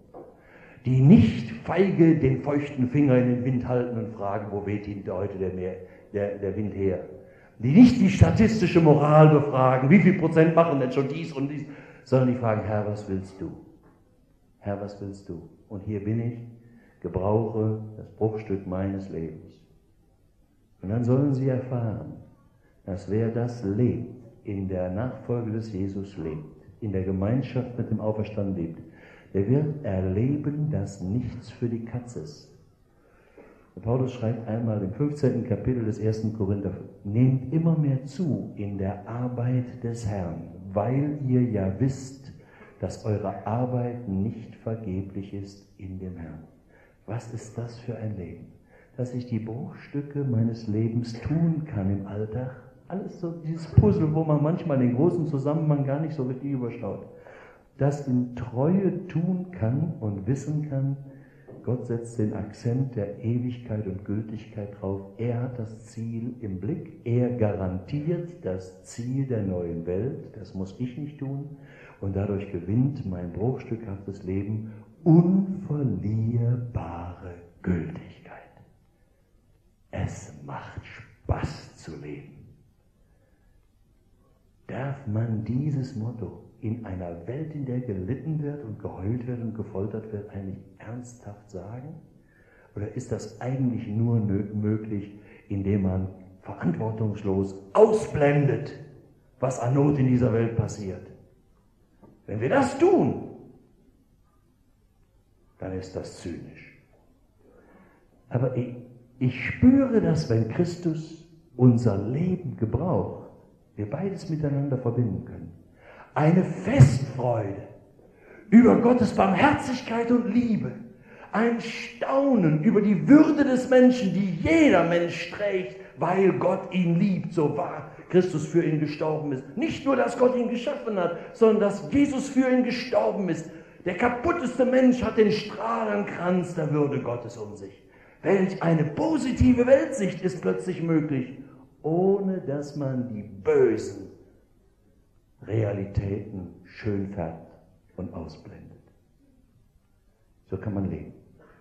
Die nicht feige den feuchten Finger in den Wind halten und fragen, wo weht Ihnen heute der, Meer, der, der Wind her? Die nicht die statistische Moral befragen, wie viel Prozent machen denn schon dies und dies, sondern die fragen, Herr, was willst du? Herr, was willst du? Und hier bin ich, gebrauche das Bruchstück meines Lebens. Und dann sollen sie erfahren, dass wer das lebt, in der Nachfolge des Jesus lebt, in der Gemeinschaft mit dem Auferstandenen lebt, der wird erleben, dass nichts für die Katz ist. Und Paulus schreibt einmal im fünfzehnten Kapitel des ersten Korinther, nehmt immer mehr zu in der Arbeit des Herrn, weil ihr ja wisst, dass eure Arbeit nicht vergeblich ist in dem Herrn. Was ist das für ein Leben? Dass ich die Bruchstücke meines Lebens tun kann im Alltag. Alles so dieses Puzzle, wo man manchmal den großen Zusammenhang gar nicht so richtig überschaut. Das in Treue tun kann und wissen kann, Gott setzt den Akzent der Ewigkeit und Gültigkeit drauf. Er hat das Ziel im Blick. Er garantiert das Ziel der neuen Welt. Das muss ich nicht tun. Und dadurch gewinnt mein bruchstückhaftes Leben unverlierbare Gültigkeit. Es macht Spaß zu leben. Darf man dieses Motto in einer Welt, in der gelitten wird und geheult wird und gefoltert wird, eigentlich ernsthaft sagen? Oder ist das eigentlich nur möglich, indem man verantwortungslos ausblendet, was an Not in dieser Welt passiert? Wenn wir das tun, dann ist das zynisch. Aber ich, ich spüre, dass wenn Christus unser Leben gebraucht, wir beides miteinander verbinden können. Eine Festfreude über Gottes Barmherzigkeit und Liebe, ein Staunen über die Würde des Menschen, die jeder Mensch trägt, weil Gott ihn liebt, so wahr Christus für ihn gestorben ist. Nicht nur, dass Gott ihn geschaffen hat, sondern dass Jesus für ihn gestorben ist. Der kaputteste Mensch hat den Strahlenkranz der Würde Gottes um sich. Welch eine positive Weltsicht ist plötzlich möglich, ohne dass man die bösen Realitäten schön färbt und ausblendet. So kann man leben.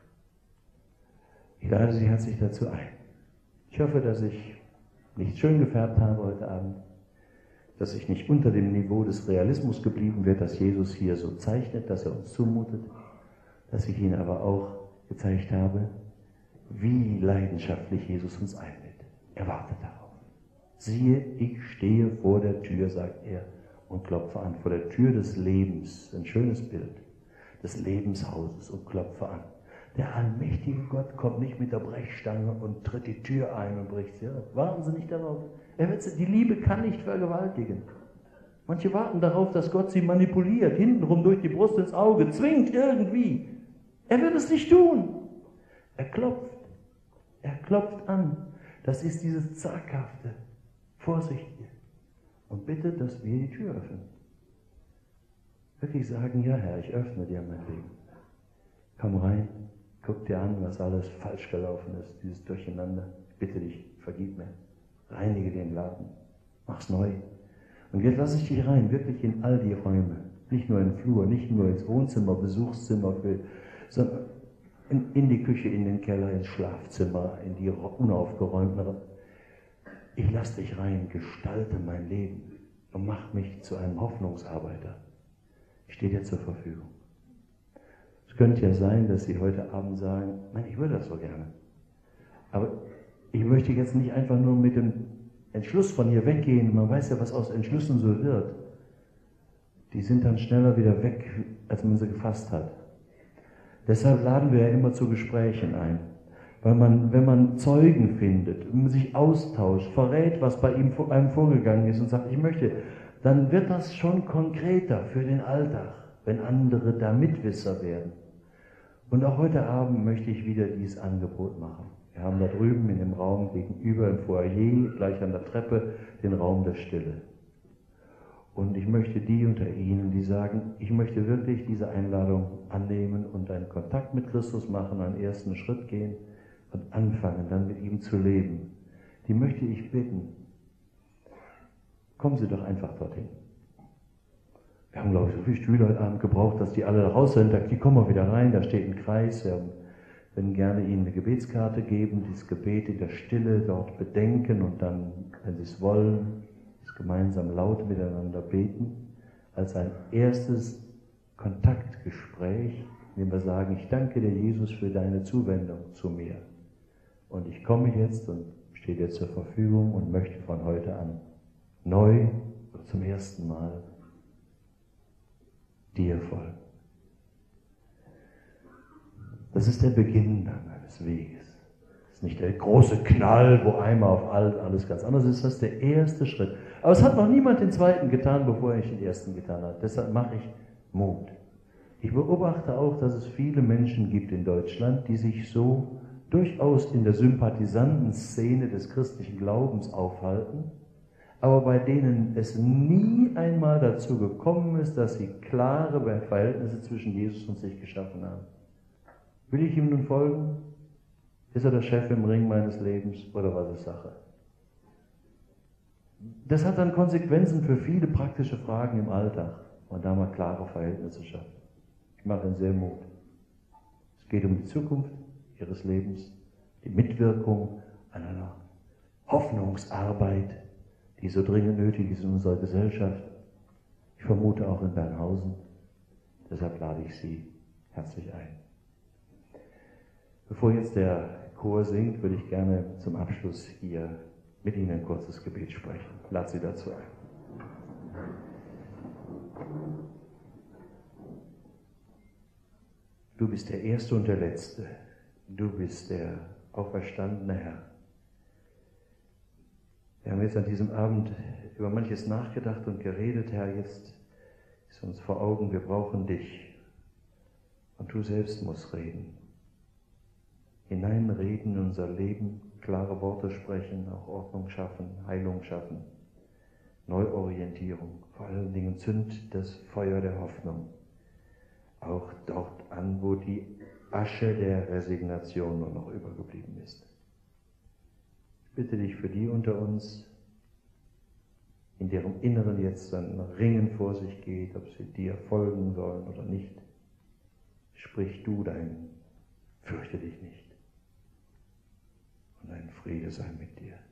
Ich lade Sie herzlich dazu ein. Ich hoffe, dass ich nicht schön gefärbt habe heute Abend, dass ich nicht unter dem Niveau des Realismus geblieben bin, das Jesus hier so zeichnet, dass er uns zumutet, dass ich Ihnen aber auch gezeigt habe, wie leidenschaftlich Jesus uns einlädt. Er wartet darauf. Siehe, ich stehe vor der Tür, sagt er, und klopfe an. Vor der Tür des Lebens, ein schönes Bild, des Lebenshauses, und klopfe an. Der allmächtige Gott kommt nicht mit der Brechstange und tritt die Tür ein und bricht sie auf. Warten Sie nicht darauf. Er wird sie, die Liebe kann nicht vergewaltigen. Manche warten darauf, dass Gott sie manipuliert, hintenrum durch die Brust ins Auge, zwingt irgendwie. Er wird es nicht tun. Er klopft. Er klopft an. Das ist dieses zaghafte, vorsichtige. Und bittet, dass wir die Tür öffnen. Wirklich sagen, ja Herr, ich öffne dir mein Leben. Komm rein, guck dir an, was alles falsch gelaufen ist, dieses Durcheinander. Ich bitte dich, vergib mir. Reinige den Laden. Mach's neu. Und jetzt lasse ich dich rein, wirklich in all die Räume. Nicht nur in den Flur, nicht nur ins Wohnzimmer, Besuchszimmer, sondern in, in die Küche, in den Keller, ins Schlafzimmer, in die unaufgeräumten. ich lass dich rein, gestalte mein Leben und mach mich zu einem Hoffnungsarbeiter. Ich stehe dir zur Verfügung. Es könnte ja sein, dass Sie heute Abend sagen, nein, ich würde das so gerne. Aber ich möchte jetzt nicht einfach nur mit dem Entschluss von hier weggehen. Man weiß ja, was aus Entschlüssen so wird. Die sind dann schneller wieder weg, als man sie gefasst hat. Deshalb laden wir ja immer zu Gesprächen ein. Weil man, wenn man Zeugen findet, sich austauscht, verrät, was bei ihm, einem vorgegangen ist und sagt, ich möchte, dann wird das schon konkreter für den Alltag, wenn andere da Mitwisser werden. Und auch heute Abend möchte ich wieder dieses Angebot machen. Wir haben da drüben in dem Raum gegenüber im Foyer, gleich an der Treppe, den Raum der Stille. Und ich möchte die unter Ihnen, die sagen, ich möchte wirklich diese Einladung annehmen und einen Kontakt mit Christus machen, einen ersten Schritt gehen und anfangen, dann mit ihm zu leben. Die möchte ich bitten, kommen Sie doch einfach dorthin. Wir haben, glaube ich, so viele Stühle heute Abend gebraucht, dass die alle raus sind. Die kommen wir wieder rein, da steht ein Kreis. Wir würden gerne Ihnen eine Gebetskarte geben, dieses Gebet in der Stille dort bedenken und dann, wenn Sie es wollen, das gemeinsam laut miteinander beten, als ein erstes Kontaktgespräch, in dem wir sagen, ich danke dir, Jesus, für deine Zuwendung zu mir. Und ich komme jetzt und stehe dir zur Verfügung und möchte von heute an neu oder zum ersten Mal dir folgen. Das ist der Beginn dann eines Weges. Das ist nicht der große Knall, wo einmal auf alles ganz anders ist. Das ist der erste Schritt. Aber es hat noch niemand den zweiten getan, bevor er den ersten getan hat. Deshalb mache ich Mut. Ich beobachte auch, dass es viele Menschen gibt in Deutschland, die sich so durchaus in der sympathisanten Szene des christlichen Glaubens aufhalten, aber bei denen es nie einmal dazu gekommen ist, dass sie klare Verhältnisse zwischen Jesus und sich geschaffen haben. Will ich ihm nun folgen? Ist er der Chef im Ring meines Lebens oder was ist Sache? Das hat dann Konsequenzen für viele praktische Fragen im Alltag und da mal klare Verhältnisse schaffen. Ich mache Ihnen sehr Mut. Es geht um die Zukunft Ihres Lebens, die Mitwirkung an einer Hoffnungsarbeit, die so dringend nötig ist in unserer Gesellschaft. Ich vermute auch in Bernhausen. Deshalb lade ich Sie herzlich ein. Bevor jetzt der Chor singt, würde ich gerne zum Abschluss hier mit Ihnen ein kurzes Gebet sprechen. Lade Sie dazu ein. Du bist der Erste und der Letzte. Du bist der auferstandene Herr. Wir haben jetzt an diesem Abend über manches nachgedacht und geredet, Herr. Jetzt ist uns vor Augen, wir brauchen dich. Und du selbst musst reden. Hineinreden in unser Leben, klare Worte sprechen, auch Ordnung schaffen, Heilung schaffen, Neuorientierung. Vor allen Dingen zünd das Feuer der Hoffnung. Auch dort an, wo die Asche der Resignation nur noch übergeblieben ist. Ich bitte dich für die unter uns, in deren Inneren jetzt ein Ringen vor sich geht, ob sie dir folgen sollen oder nicht. Sprich du dein, fürchte dich nicht. Und dein Friede sei mit dir.